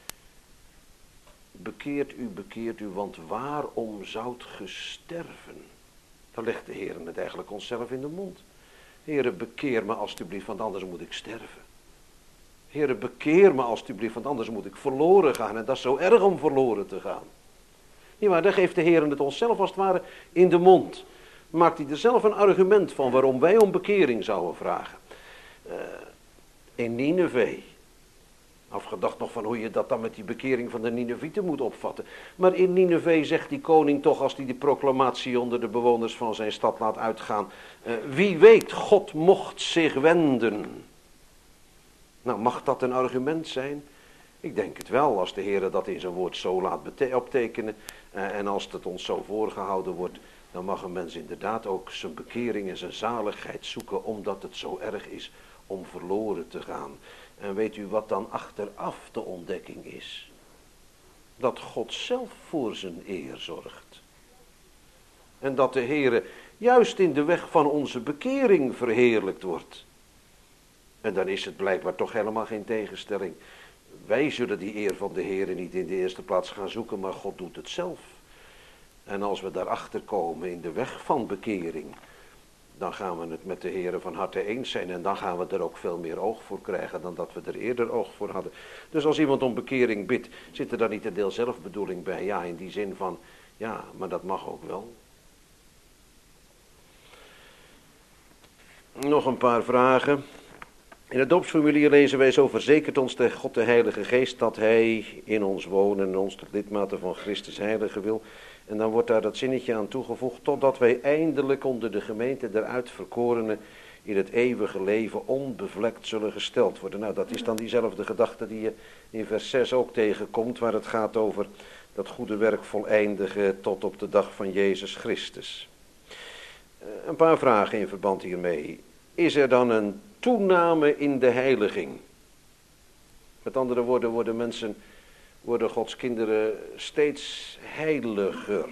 bekeert u, bekeert u, want waarom zoudt ge sterven? Dan legt de Heere het eigenlijk onszelf in de mond. Heere, bekeer me alstublieft, want anders moet ik sterven. Heere, bekeer me alstublieft, want anders moet ik verloren gaan. En dat is zo erg om verloren te gaan. Ja, maar daar geeft de Heer het onszelf als het ware in de mond. Maakt hij er zelf een argument van waarom wij om bekering zouden vragen. Uh, in Nineve. Afgedacht nog van hoe je dat dan met die bekering van de Ninevieten moet opvatten. Maar in Nineve zegt die koning toch, als hij die proclamatie onder de bewoners van zijn stad laat uitgaan. Uh, wie weet, God mocht zich wenden. Nou, mag dat een argument zijn? Ik denk het wel, als de Heer dat in zijn woord zo laat optekenen. Uh, en als het ons zo voorgehouden wordt, dan mag een mens inderdaad ook zijn bekering en zijn zaligheid zoeken, omdat het zo erg is om verloren te gaan. En weet u wat dan achteraf de ontdekking is? Dat God zelf voor zijn eer zorgt. En dat de Heere juist in de weg van onze bekering verheerlijkt wordt. En dan is het blijkbaar toch helemaal geen tegenstelling. Wij zullen die eer van de Heere niet in de eerste plaats gaan zoeken, maar God doet het zelf. En als we daarachter komen in de weg van bekering, dan gaan we het met de Heere van harte eens zijn. En dan gaan we er ook veel meer oog voor krijgen dan dat we er eerder oog voor hadden. Dus als iemand om bekering bidt, zit er dan niet een deel zelfbedoeling bij? Ja, in die zin van, ja, maar dat mag ook wel. Nog een paar vragen. In het doopsformulier lezen wij, zo verzekert ons de God de Heilige Geest dat Hij in ons wonen en ons tot lidmaten van Christus Heilige wil. En dan wordt daar dat zinnetje aan toegevoegd, totdat wij eindelijk onder de gemeente der uitverkorenen in het eeuwige leven onbevlekt zullen gesteld worden. Nou, dat is dan diezelfde gedachte die je in vers zes ook tegenkomt, waar het gaat over dat goede werk voleindigen tot op de dag van Jezus Christus. Een paar vragen in verband hiermee. Is er dan een toename in de heiliging? Met andere woorden, worden mensen, worden Gods kinderen steeds heiliger?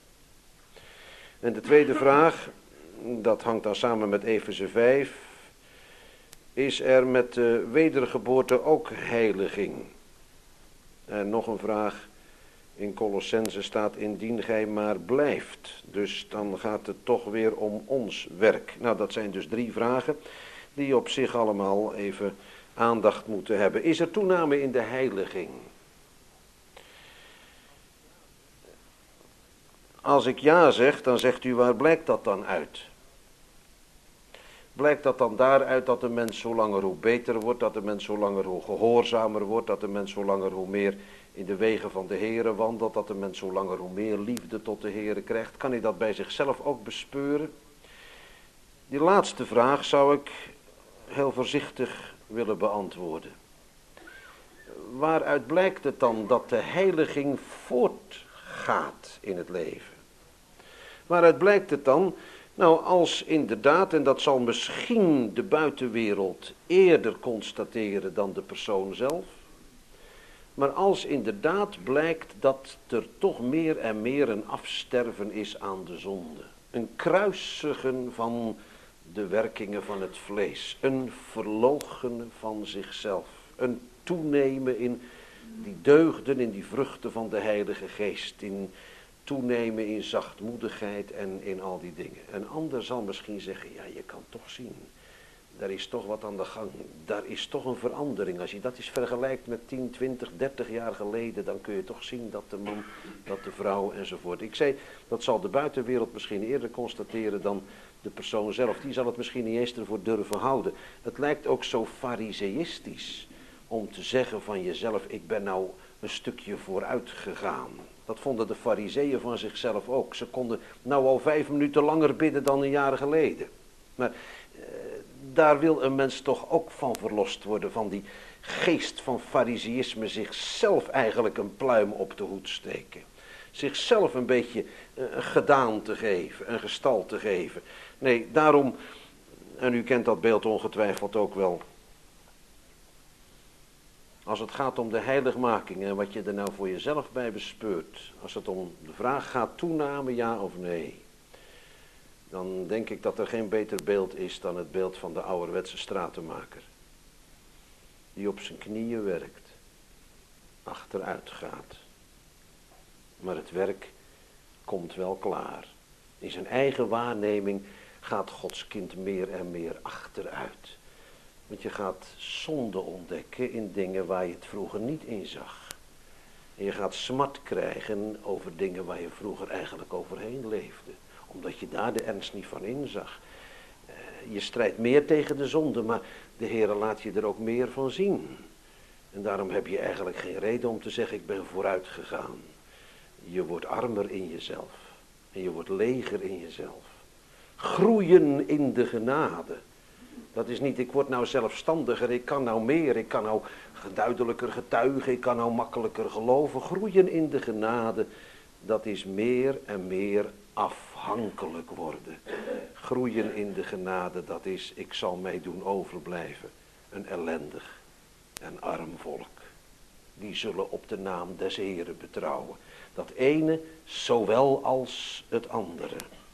En de tweede vraag, dat hangt dan samen met Efeze vijf. Is er met de wedergeboorte ook heiliging? En nog een vraag. In Colossense staat, indien gij maar blijft. Dus dan gaat het toch weer om ons werk. Nou, dat zijn dus drie vragen die op zich allemaal even aandacht moeten hebben. Is er toename in de heiliging? Als ik ja zeg, dan zegt u, waar blijkt dat dan uit? Blijkt dat dan daaruit dat de mens zo langer hoe beter wordt, dat de mens zo langer hoe gehoorzamer wordt, dat de mens zo langer hoe meer in de wegen van de Heere wandelt, dat de mens zo langer hoe meer liefde tot de Heere krijgt? Kan hij dat bij zichzelf ook bespeuren? Die laatste vraag zou ik heel voorzichtig willen beantwoorden. Waaruit blijkt het dan dat de heiliging voortgaat in het leven? Waaruit blijkt het dan? Nou, als inderdaad, en dat zal misschien de buitenwereld eerder constateren dan de persoon zelf, maar als inderdaad blijkt dat er toch meer en meer een afsterven is aan de zonde, een kruisigen van de werkingen van het vlees, een verloochenen van zichzelf, een toenemen in die deugden, in die vruchten van de Heilige Geest, in toenemen in zachtmoedigheid en in al die dingen. Een ander zal misschien zeggen, ja, je kan toch zien, daar is toch wat aan de gang, daar is toch een verandering. Als je dat eens vergelijkt met tien, twintig, dertig jaar geleden, dan kun je toch zien dat de man, dat de vrouw enzovoort. Ik zei, dat zal de buitenwereld misschien eerder constateren dan de persoon zelf. Die zal het misschien niet eens ervoor durven houden. Het lijkt ook zo fariseïstisch om te zeggen van jezelf, ik ben nou een stukje vooruit gegaan. Dat vonden de fariseeën van zichzelf ook. Ze konden nou al vijf minuten langer bidden dan een jaar geleden. Maar eh, daar wil een mens toch ook van verlost worden, van die geest van fariseïsme, zichzelf eigenlijk een pluim op de hoed steken. Zichzelf een beetje uh, gedaan te geven, een gestalte te geven. Nee, daarom, en u kent dat beeld ongetwijfeld ook wel. Als het gaat om de heiligmaking en wat je er nou voor jezelf bij bespeurt. Als het om de vraag gaat, toename ja of nee. Dan denk ik dat er geen beter beeld is dan het beeld van de ouderwetse stratenmaker. Die op zijn knieën werkt. Achteruit gaat. Maar het werk komt wel klaar. In zijn eigen waarneming gaat Gods kind meer en meer achteruit. Want je gaat zonde ontdekken in dingen waar je het vroeger niet in zag. En je gaat smart krijgen over dingen waar je vroeger eigenlijk overheen leefde. Omdat je daar de ernst niet van inzag. Uh, je strijdt meer tegen de zonde, maar de Heere laat je er ook meer van zien. En daarom heb je eigenlijk geen reden om te zeggen, ik ben vooruit gegaan. Je wordt armer in jezelf. En je wordt leger in jezelf. Groeien in de genade. Dat is niet, ik word nou zelfstandiger, ik kan nou meer, ik kan nou duidelijker getuigen, ik kan nou makkelijker geloven. Groeien in de genade, dat is meer en meer afhankelijk worden. Groeien in de genade, dat is, ik zal mij doen overblijven. Een ellendig en arm volk. Die zullen op de naam des Heren betrouwen. Dat ene zowel als het andere.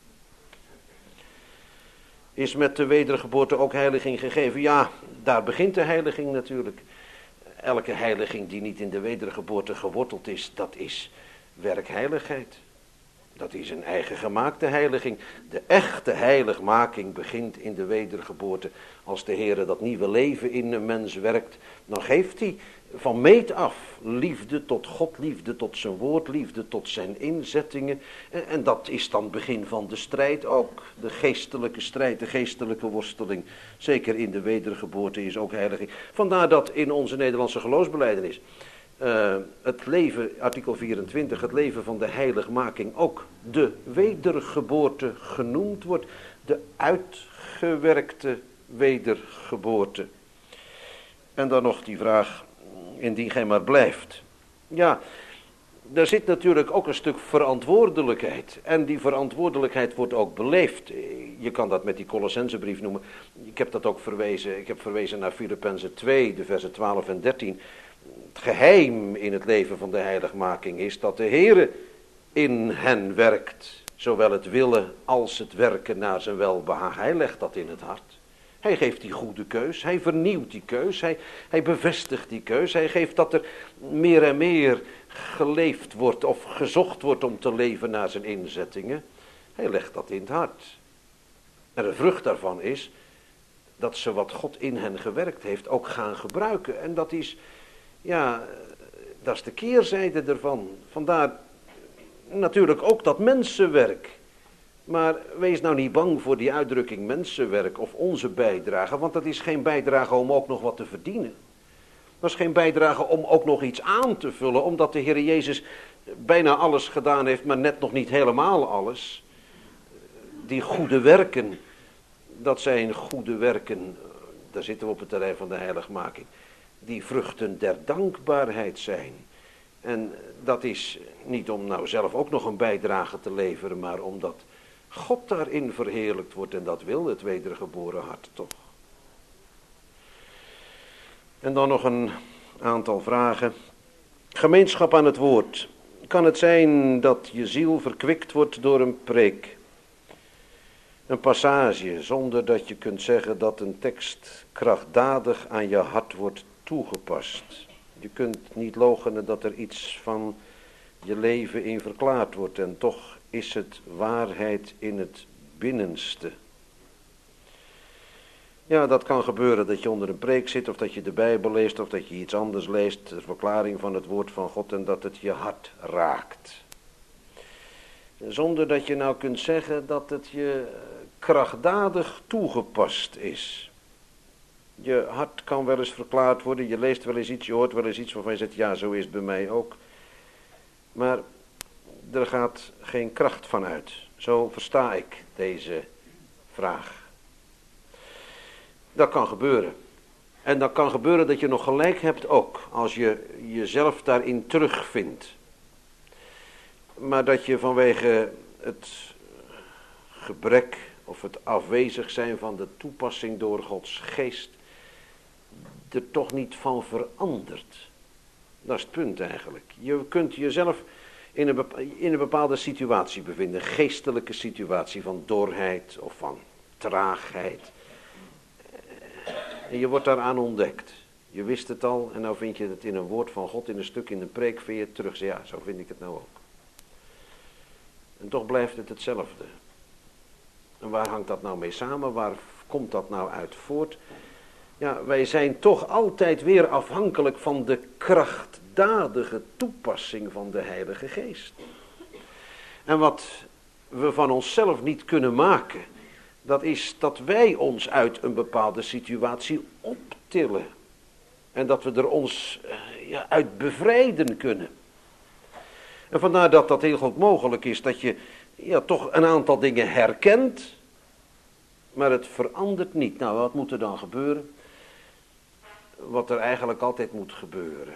Is met de wedergeboorte ook heiliging gegeven? Ja, daar begint de heiliging natuurlijk. Elke heiliging die niet in de wedergeboorte geworteld is, dat is werkheiligheid. Dat is een eigen gemaakte heiliging. De echte heiligmaking begint in de wedergeboorte. Als de Heere dat nieuwe leven in een mens werkt, dan geeft hij van meet af liefde tot God, liefde tot zijn woord, liefde tot zijn inzettingen. En, en dat is dan begin van de strijd ook. De geestelijke strijd, de geestelijke worsteling. Zeker in de wedergeboorte is ook heiliging. Vandaar dat in onze Nederlandse geloofsbelijdenis Uh, het leven, artikel vierentwintig, het leven van de heiligmaking ook de wedergeboorte genoemd wordt. De uitgewerkte wedergeboorte. En dan nog die vraag, indien gij maar blijft. Ja, daar zit natuurlijk ook een stuk verantwoordelijkheid. En die verantwoordelijkheid wordt ook beleefd. Je kan dat met die Colossensebrief noemen. Ik heb dat ook verwezen, ik heb verwezen naar Filippenzen twee, de versen twaalf en dertien. Het geheim in het leven van de heiligmaking is dat de Heere in hen werkt. Zowel het willen als het werken naar zijn welbehagen. Hij legt dat in het hart. Hij geeft die goede keus. Hij vernieuwt die keus. Hij, hij bevestigt die keus. Hij geeft dat er meer en meer geleefd wordt of gezocht wordt om te leven naar zijn inzettingen. Hij legt dat in het hart. En de vrucht daarvan is dat ze wat God in hen gewerkt heeft ook gaan gebruiken. En dat is... Ja, dat is de keerzijde ervan. Vandaar natuurlijk ook dat mensenwerk. Maar wees nou niet bang voor die uitdrukking mensenwerk of onze bijdrage, want dat is geen bijdrage om ook nog wat te verdienen. Dat is geen bijdrage om ook nog iets aan te vullen, omdat de Heer Jezus bijna alles gedaan heeft, maar net nog niet helemaal alles. Die goede werken, dat zijn goede werken, daar zitten we op het terrein van de heiligmaking, die vruchten der dankbaarheid zijn. En dat is niet om nou zelf ook nog een bijdrage te leveren, maar omdat God daarin verheerlijkt wordt, en dat wil het wedergeboren hart toch. En dan nog een aantal vragen. Gemeenschap aan het woord. Kan het zijn dat je ziel verkwikt wordt door een preek? Een passage, zonder dat je kunt zeggen dat een tekst krachtdadig aan je hart wordt toegepast. Je kunt niet loochenen dat er iets van je leven in verklaard wordt, en toch is het waarheid in het binnenste. Ja, dat kan gebeuren dat je onder een preek zit, of dat je de Bijbel leest, of dat je iets anders leest, de verklaring van het woord van God, en dat het je hart raakt. Zonder dat je nou kunt zeggen dat het je krachtdadig toegepast is. Je hart kan wel eens verklaard worden, je leest wel eens iets, je hoort wel eens iets waarvan je zegt, ja, zo is het bij mij ook. Maar er gaat geen kracht van uit. Zo versta ik deze vraag. Dat kan gebeuren. En dat kan gebeuren dat je nog gelijk hebt ook, als je jezelf daarin terugvindt. Maar dat je vanwege het gebrek of het afwezig zijn van de toepassing door Gods geest er toch niet van verandert. Dat is het punt eigenlijk. Je kunt jezelf in een, bepa- in een bepaalde situatie bevinden, een geestelijke situatie van dorheid of van traagheid. En je wordt daaraan ontdekt. Je wist het al en nou vind je het in een woord van God, in een stuk, in een preek, vind je het terug. Ja, zo vind ik het nou ook. En toch blijft het hetzelfde. En waar hangt dat nou mee samen? Waar komt dat nou uit voort? Ja, wij zijn toch altijd weer afhankelijk van de krachtdadige toepassing van de Heilige Geest. En wat we van onszelf niet kunnen maken, dat is dat wij ons uit een bepaalde situatie optillen. En dat we er ons ja, uit bevrijden kunnen. En vandaar dat dat heel goed mogelijk is, dat je ja, toch een aantal dingen herkent, maar het verandert niet. Nou, wat moet er dan gebeuren? Wat er eigenlijk altijd moet gebeuren.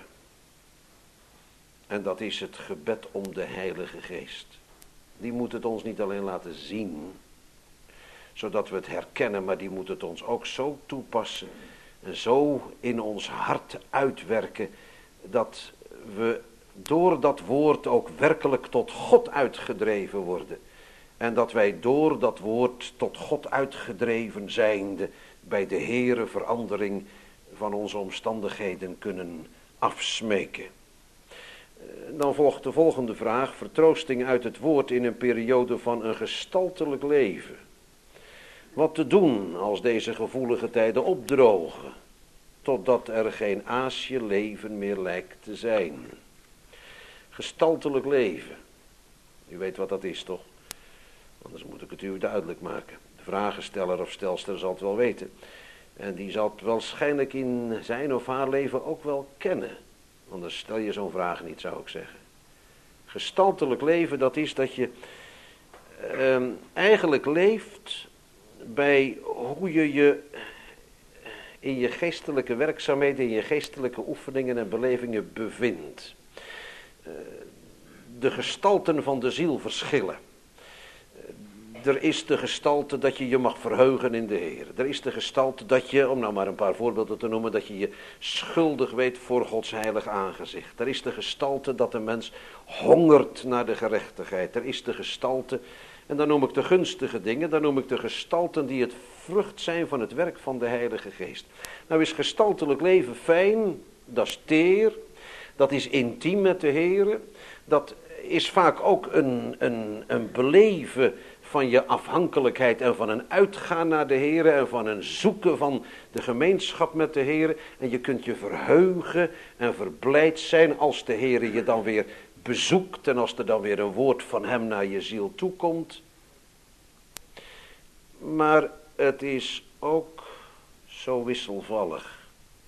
En dat is het gebed om de Heilige Geest. Die moet het ons niet alleen laten zien, zodat we het herkennen, maar die moet het ons ook zo toepassen en zo in ons hart uitwerken, dat we door dat woord ook werkelijk tot God uitgedreven worden. En dat wij door dat woord tot God uitgedreven zijnde bij de Heere verandering van onze omstandigheden kunnen afsmeken. Dan volgt de volgende vraag, vertroosting uit het woord in een periode van een gestaltelijk leven. Wat te doen als deze gevoelige tijden opdrogen, totdat er geen aasje leven meer lijkt te zijn. Gestaltelijk leven. U weet wat dat is toch? Anders moet ik het u duidelijk maken. De vragensteller of stelster zal het wel weten. En die zal het waarschijnlijk in zijn of haar leven ook wel kennen. Anders stel je zo'n vraag niet, zou ik zeggen. Gestaltelijk leven, dat is dat je eh, eigenlijk leeft bij hoe je je in je geestelijke werkzaamheden, in je geestelijke oefeningen en belevingen bevindt. Uh, de gestalten van de ziel verschillen. Uh, er is de gestalte dat je je mag verheugen in de Heer. Er is de gestalte dat je, om nou maar een paar voorbeelden te noemen, dat je je schuldig weet voor Gods heilig aangezicht. Er is de gestalte dat de mens hongert naar de gerechtigheid. Er is de gestalte, en dan noem ik de gunstige dingen, dan noem ik de gestalten die het vrucht zijn van het werk van de Heilige Geest. Nou is gestaltelijk leven fijn, dat is teer, dat is intiem met de Heer, dat is vaak ook een, een, een beleven van je afhankelijkheid en van een uitgaan naar de Heer en van een zoeken van de gemeenschap met de Heer. En je kunt je verheugen en verblijd zijn als de Heer je dan weer bezoekt en als er dan weer een woord van hem naar je ziel toekomt. Maar het is ook zo wisselvallig.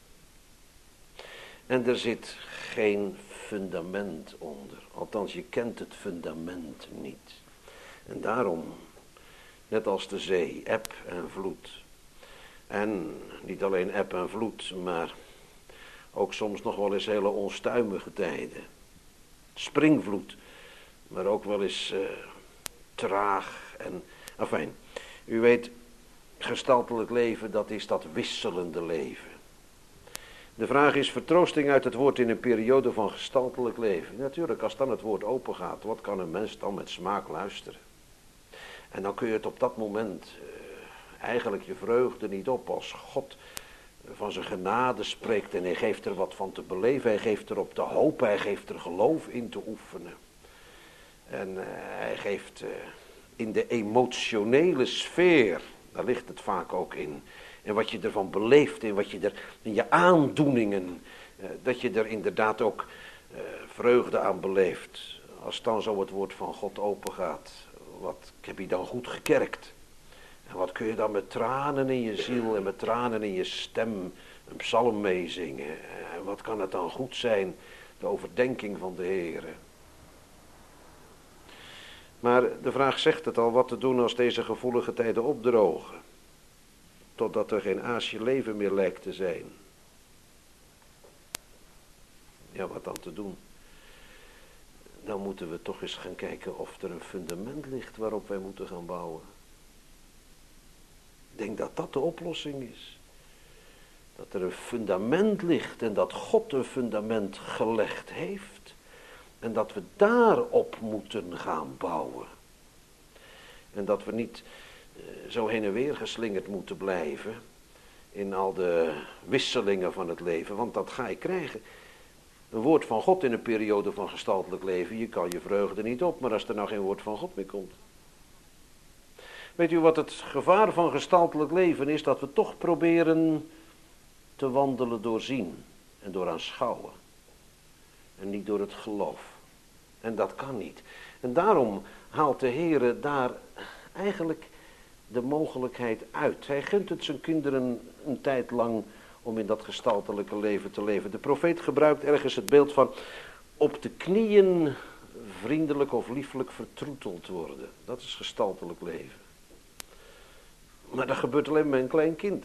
En er zit geen fundament onder. Althans, je kent het fundament niet. En daarom, net als de zee, eb en vloed. En niet alleen eb en vloed, maar ook soms nog wel eens hele onstuimige tijden. Springvloed, maar ook wel eens uh, traag en... Enfin, u weet, gestaltelijk leven, dat is dat wisselende leven. De vraag is vertroosting uit het woord in een periode van gestaltelijk leven. Natuurlijk, als dan het woord open gaat, wat kan een mens dan met smaak luisteren? En dan kun je het op dat moment uh, eigenlijk je vreugde niet op als God van zijn genade spreekt en hij geeft er wat van te beleven. Hij geeft er op te hopen, hij geeft er geloof in te oefenen. En uh, hij geeft uh, in de emotionele sfeer, daar ligt het vaak ook in. En wat je ervan beleeft, en wat je er in je aandoeningen, uh, dat je er inderdaad ook uh, vreugde aan beleeft. Als dan zo het woord van God open gaat, wat heb je dan goed gekerkt? En wat kun je dan met tranen in je ziel en met tranen in je stem een psalm meezingen? En wat kan het dan goed zijn, de overdenking van de Heere? Maar de vraag zegt het al, wat te doen als deze gevoelige tijden opdrogen. Totdat er geen aasje leven meer lijkt te zijn. Ja, wat dan te doen? Dan moeten we toch eens gaan kijken of er een fundament ligt waarop wij moeten gaan bouwen. Ik denk dat dat de oplossing is. Dat er een fundament ligt en dat God een fundament gelegd heeft. En dat we daarop moeten gaan bouwen. En dat we niet uh, zo heen en weer geslingerd moeten blijven in al de wisselingen van het leven. Want dat ga je krijgen. Een woord van God in een periode van gestaltelijk leven, je kan je vreugde niet op, maar als er nou geen woord van God meer komt. Weet u wat het gevaar van gestaltelijk leven is? Dat we toch proberen te wandelen door zien en door aanschouwen. En niet door het geloof. En dat kan niet. En daarom haalt de Heere daar eigenlijk de mogelijkheid uit. Hij gunt het zijn kinderen een tijd lang om in dat gestaltelijke leven te leven. De profeet gebruikt ergens het beeld van op de knieën vriendelijk of liefelijk vertroeteld worden. Dat is gestaltelijk leven. Maar dat gebeurt alleen met een klein kind.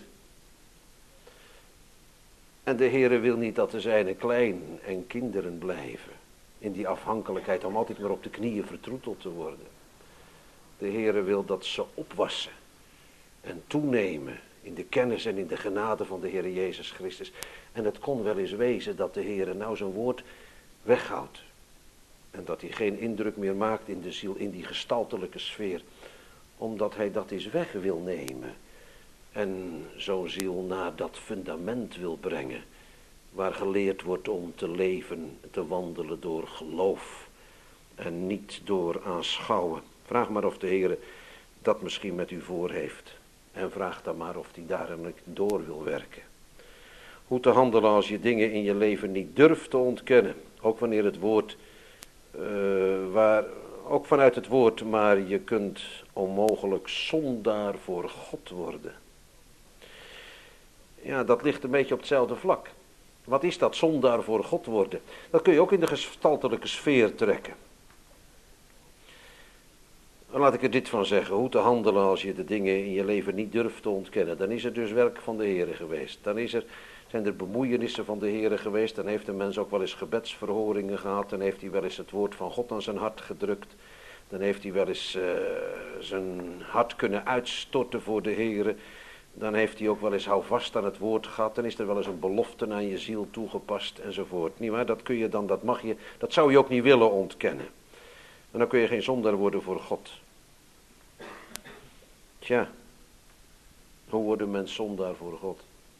En de Heere wil niet dat de zijne klein en kinderen blijven. In die afhankelijkheid om altijd maar op de knieën vertroeteld te worden. De Heere wil dat ze opwassen en toenemen in de kennis en in de genade van de Heere Jezus Christus. En het kon wel eens wezen dat de Heere nou zijn woord weghoudt. En dat hij geen indruk meer maakt in de ziel, in die gestaltelijke sfeer. Omdat hij dat eens weg wil nemen. En zo'n ziel naar dat fundament wil brengen. Waar geleerd wordt om te leven, te wandelen door geloof. En niet door aanschouwen. Vraag maar of de Heere dat misschien met u voor heeft. En vraag dan maar of hij daarin door wil werken. Hoe te handelen als je dingen in je leven niet durft te ontkennen. Ook wanneer het woord, uh, waar, ook vanuit het woord, maar je kunt onmogelijk zondaar voor God worden. Ja, dat ligt een beetje op hetzelfde vlak. Wat is dat, zondaar voor God worden? Dat kun je ook in de gestaltelijke sfeer trekken. Laat ik er dit van zeggen, hoe te handelen als je de dingen in je leven niet durft te ontkennen. Dan is er dus werk van de Heere geweest. Dan is er, zijn er bemoeienissen van de Heere geweest. Dan heeft een mens ook wel eens gebedsverhoringen gehad. Dan heeft hij wel eens het woord van God aan zijn hart gedrukt. Dan heeft hij wel eens uh, zijn hart kunnen uitstorten voor de Heere. Dan heeft hij ook wel eens houvast aan het woord gehad. Dan is er wel eens een belofte aan je ziel toegepast enzovoort. Niet waar? Dat kun je dan, dat mag je, dat zou je ook niet willen ontkennen. En dan kun je geen zondaar worden voor God. Tja, hoe wordt een mens zondaar voor God?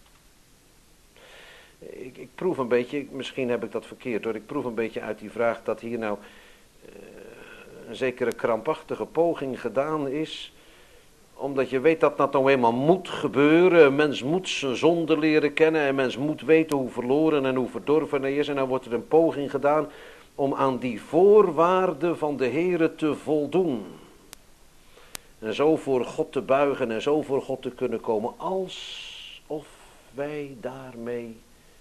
Ik, ik proef een beetje, misschien heb ik dat verkeerd hoor, ik proef een beetje uit die vraag dat hier nou uh, een zekere krampachtige poging gedaan is. Omdat je weet dat dat nou eenmaal moet gebeuren. Een mens moet zijn zonde leren kennen. En een mens moet weten hoe verloren en hoe verdorven hij is. En dan wordt er een poging gedaan om aan die voorwaarden van de Heere te voldoen. En zo voor God te buigen en zo voor God te kunnen komen, alsof wij daarmee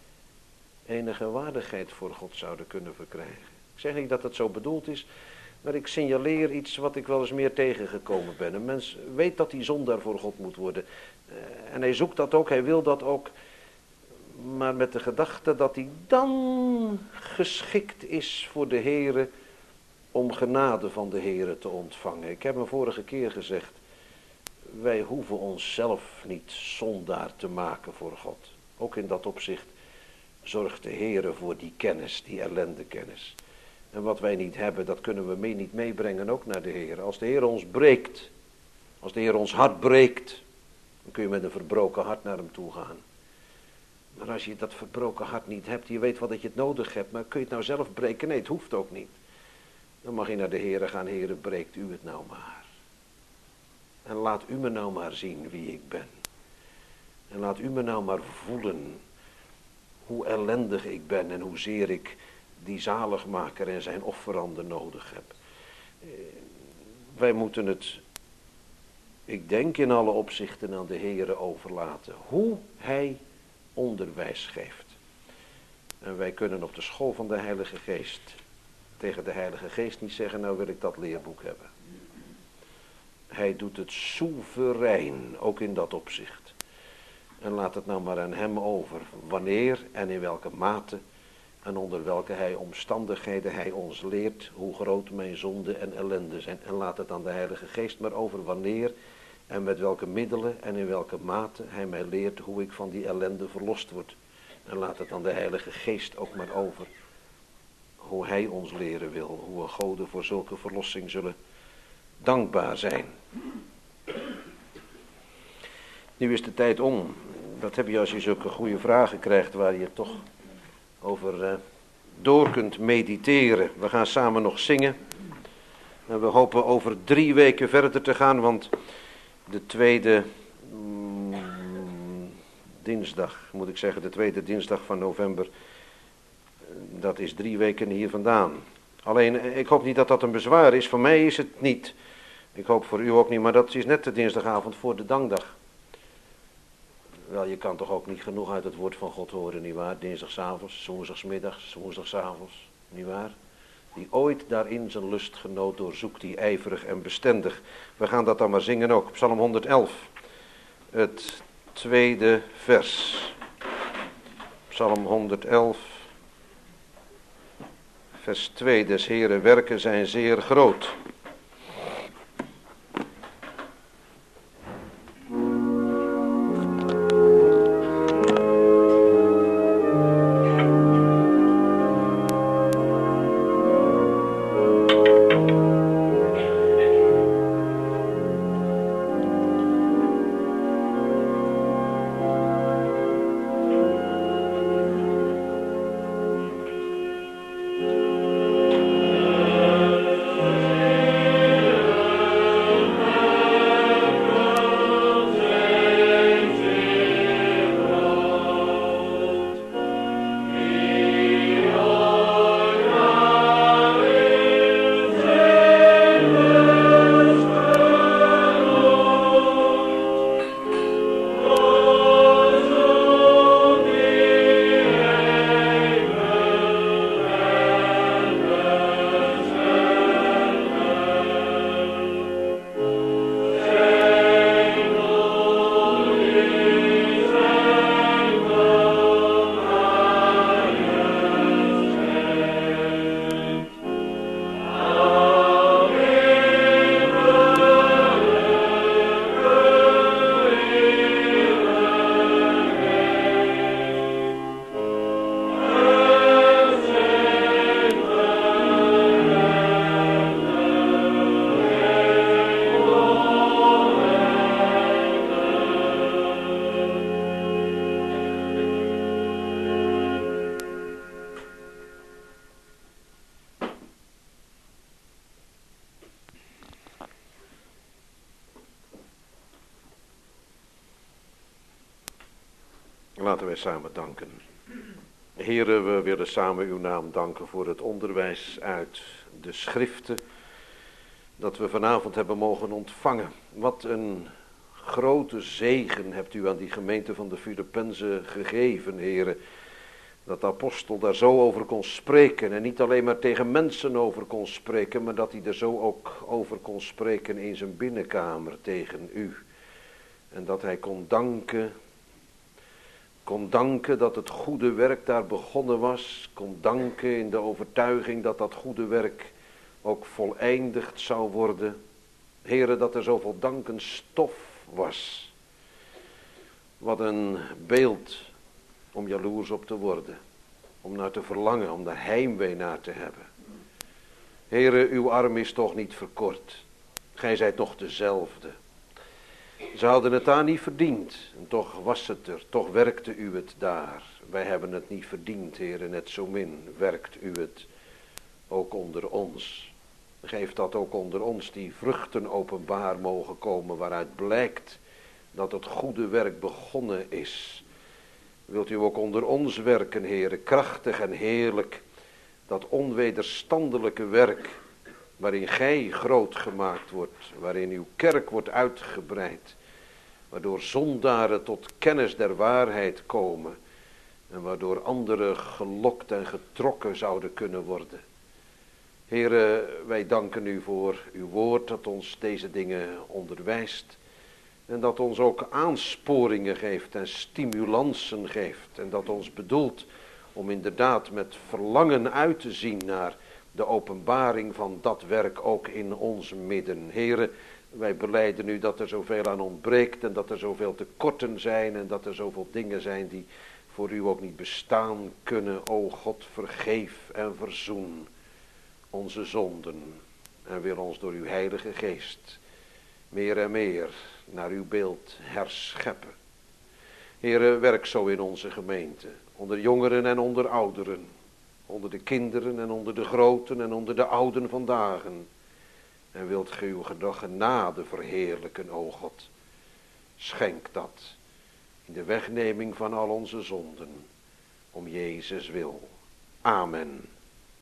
enige waardigheid voor God zouden kunnen verkrijgen. Ik zeg niet dat het zo bedoeld is, maar ik signaleer iets wat ik wel eens meer tegengekomen ben. Een mens weet dat hij zondaar voor God moet worden. En hij zoekt dat ook, hij wil dat ook. Maar met de gedachte dat hij dan geschikt is voor de Heere om genade van de Heere te ontvangen. Ik heb hem vorige keer gezegd, wij hoeven onszelf niet zondaar te maken voor God. Ook in dat opzicht zorgt de Heere voor die kennis, die ellendekennis. En wat wij niet hebben, dat kunnen we mee niet meebrengen ook naar de Heer. Als de Heer ons breekt, als de Heer ons hart breekt, dan kun je met een verbroken hart naar hem toe gaan. Maar als je dat verbroken hart niet hebt, je weet wel dat je het nodig hebt, maar kun je het nou zelf breken? Nee, het hoeft ook niet. Dan mag je naar de Heer gaan, Heere, breekt u het nou maar. En laat u me nou maar zien wie ik ben. En laat u me nou maar voelen hoe ellendig ik ben en hoezeer ik die zaligmaker en zijn offeranden nodig heb. Wij moeten het, ik denk in alle opzichten, aan de Heere overlaten. Hoe hij onderwijs geeft. En wij kunnen op de school van de Heilige Geest tegen de Heilige Geest niet zeggen, nou wil ik dat leerboek hebben. Hij doet het soeverein, ook in dat opzicht. En laat het nou maar aan hem over, wanneer en in welke mate en onder welke hij omstandigheden hij ons leert hoe groot mijn zonde en ellende zijn. En laat het aan de Heilige Geest maar over wanneer en met welke middelen en in welke mate hij mij leert hoe ik van die ellende verlost word. En laat het aan de Heilige Geest ook maar over hoe hij ons leren wil, hoe we goden voor zulke verlossing zullen dankbaar zijn. Nu is de tijd om. Dat heb je als je zulke goede vragen krijgt waar je toch over uh, door kunt mediteren. We gaan samen nog zingen. En we hopen over drie weken verder te gaan, want de tweede mm, dinsdag, moet ik zeggen, de tweede dinsdag van november, dat is drie weken hier vandaan. Alleen, ik hoop niet dat dat een bezwaar is. Voor mij is het niet. Ik hoop voor u ook niet, maar dat is net de dinsdagavond voor de dankdag. Wel, je kan toch ook niet genoeg uit het woord van God horen, nietwaar? Dinsdagsavonds, woensdagsmiddags, woensdagsavonds, nietwaar? Die ooit daarin zijn lust genoot, doorzoekt die ijverig en bestendig. We gaan dat dan maar zingen ook. Psalm honderdelf, het tweede vers. Psalm honderdelf, vers twee. Des Heeren werken zijn zeer groot. Laten wij samen danken. Heren, we willen samen uw naam danken voor het onderwijs uit de schriften dat we vanavond hebben mogen ontvangen. Wat een grote zegen hebt u aan die gemeente van de Filippenzen gegeven, heren. Dat de apostel daar zo over kon spreken en niet alleen maar tegen mensen over kon spreken, maar dat hij er zo ook over kon spreken in zijn binnenkamer tegen u. En dat hij kon danken, kon danken dat het goede werk daar begonnen was, kon danken in de overtuiging dat dat goede werk ook voleindigd zou worden. Heren, dat er zoveel dankensstof was. Wat een beeld om jaloers op te worden, om naar te verlangen, om daar heimwee naar te hebben. Heren, uw arm is toch niet verkort. Gij zijt nog dezelfde. Ze hadden het daar niet verdiend, en toch was het er, toch werkte u het daar. Wij hebben het niet verdiend, heren, net zo min werkt u het ook onder ons. Geef dat ook onder ons die vruchten openbaar mogen komen, waaruit blijkt dat het goede werk begonnen is. Wilt u ook onder ons werken, heren, krachtig en heerlijk, dat onwederstandelijke werk, waarin gij groot gemaakt wordt, waarin uw kerk wordt uitgebreid, waardoor zondaren tot kennis der waarheid komen, en waardoor anderen gelokt en getrokken zouden kunnen worden. Heren, wij danken u voor uw woord dat ons deze dingen onderwijst. En dat ons ook aansporingen geeft en stimulansen geeft. En dat ons bedoelt om inderdaad met verlangen uit te zien naar de openbaring van dat werk ook in ons midden. Heren, wij belijden u dat er zoveel aan ontbreekt en dat er zoveel tekorten zijn en dat er zoveel dingen zijn die voor u ook niet bestaan kunnen. O God, vergeef en verzoen onze zonden en wil ons door uw heilige geest meer en meer naar uw beeld herscheppen. Heere, werk zo in onze gemeente, onder jongeren en onder ouderen, onder de kinderen en onder de groten en onder de ouden vandaag. En wilt ge uw genade verheerlijken, o God. Schenk dat in de wegneming van al onze zonden, om Jezus wil. Amen.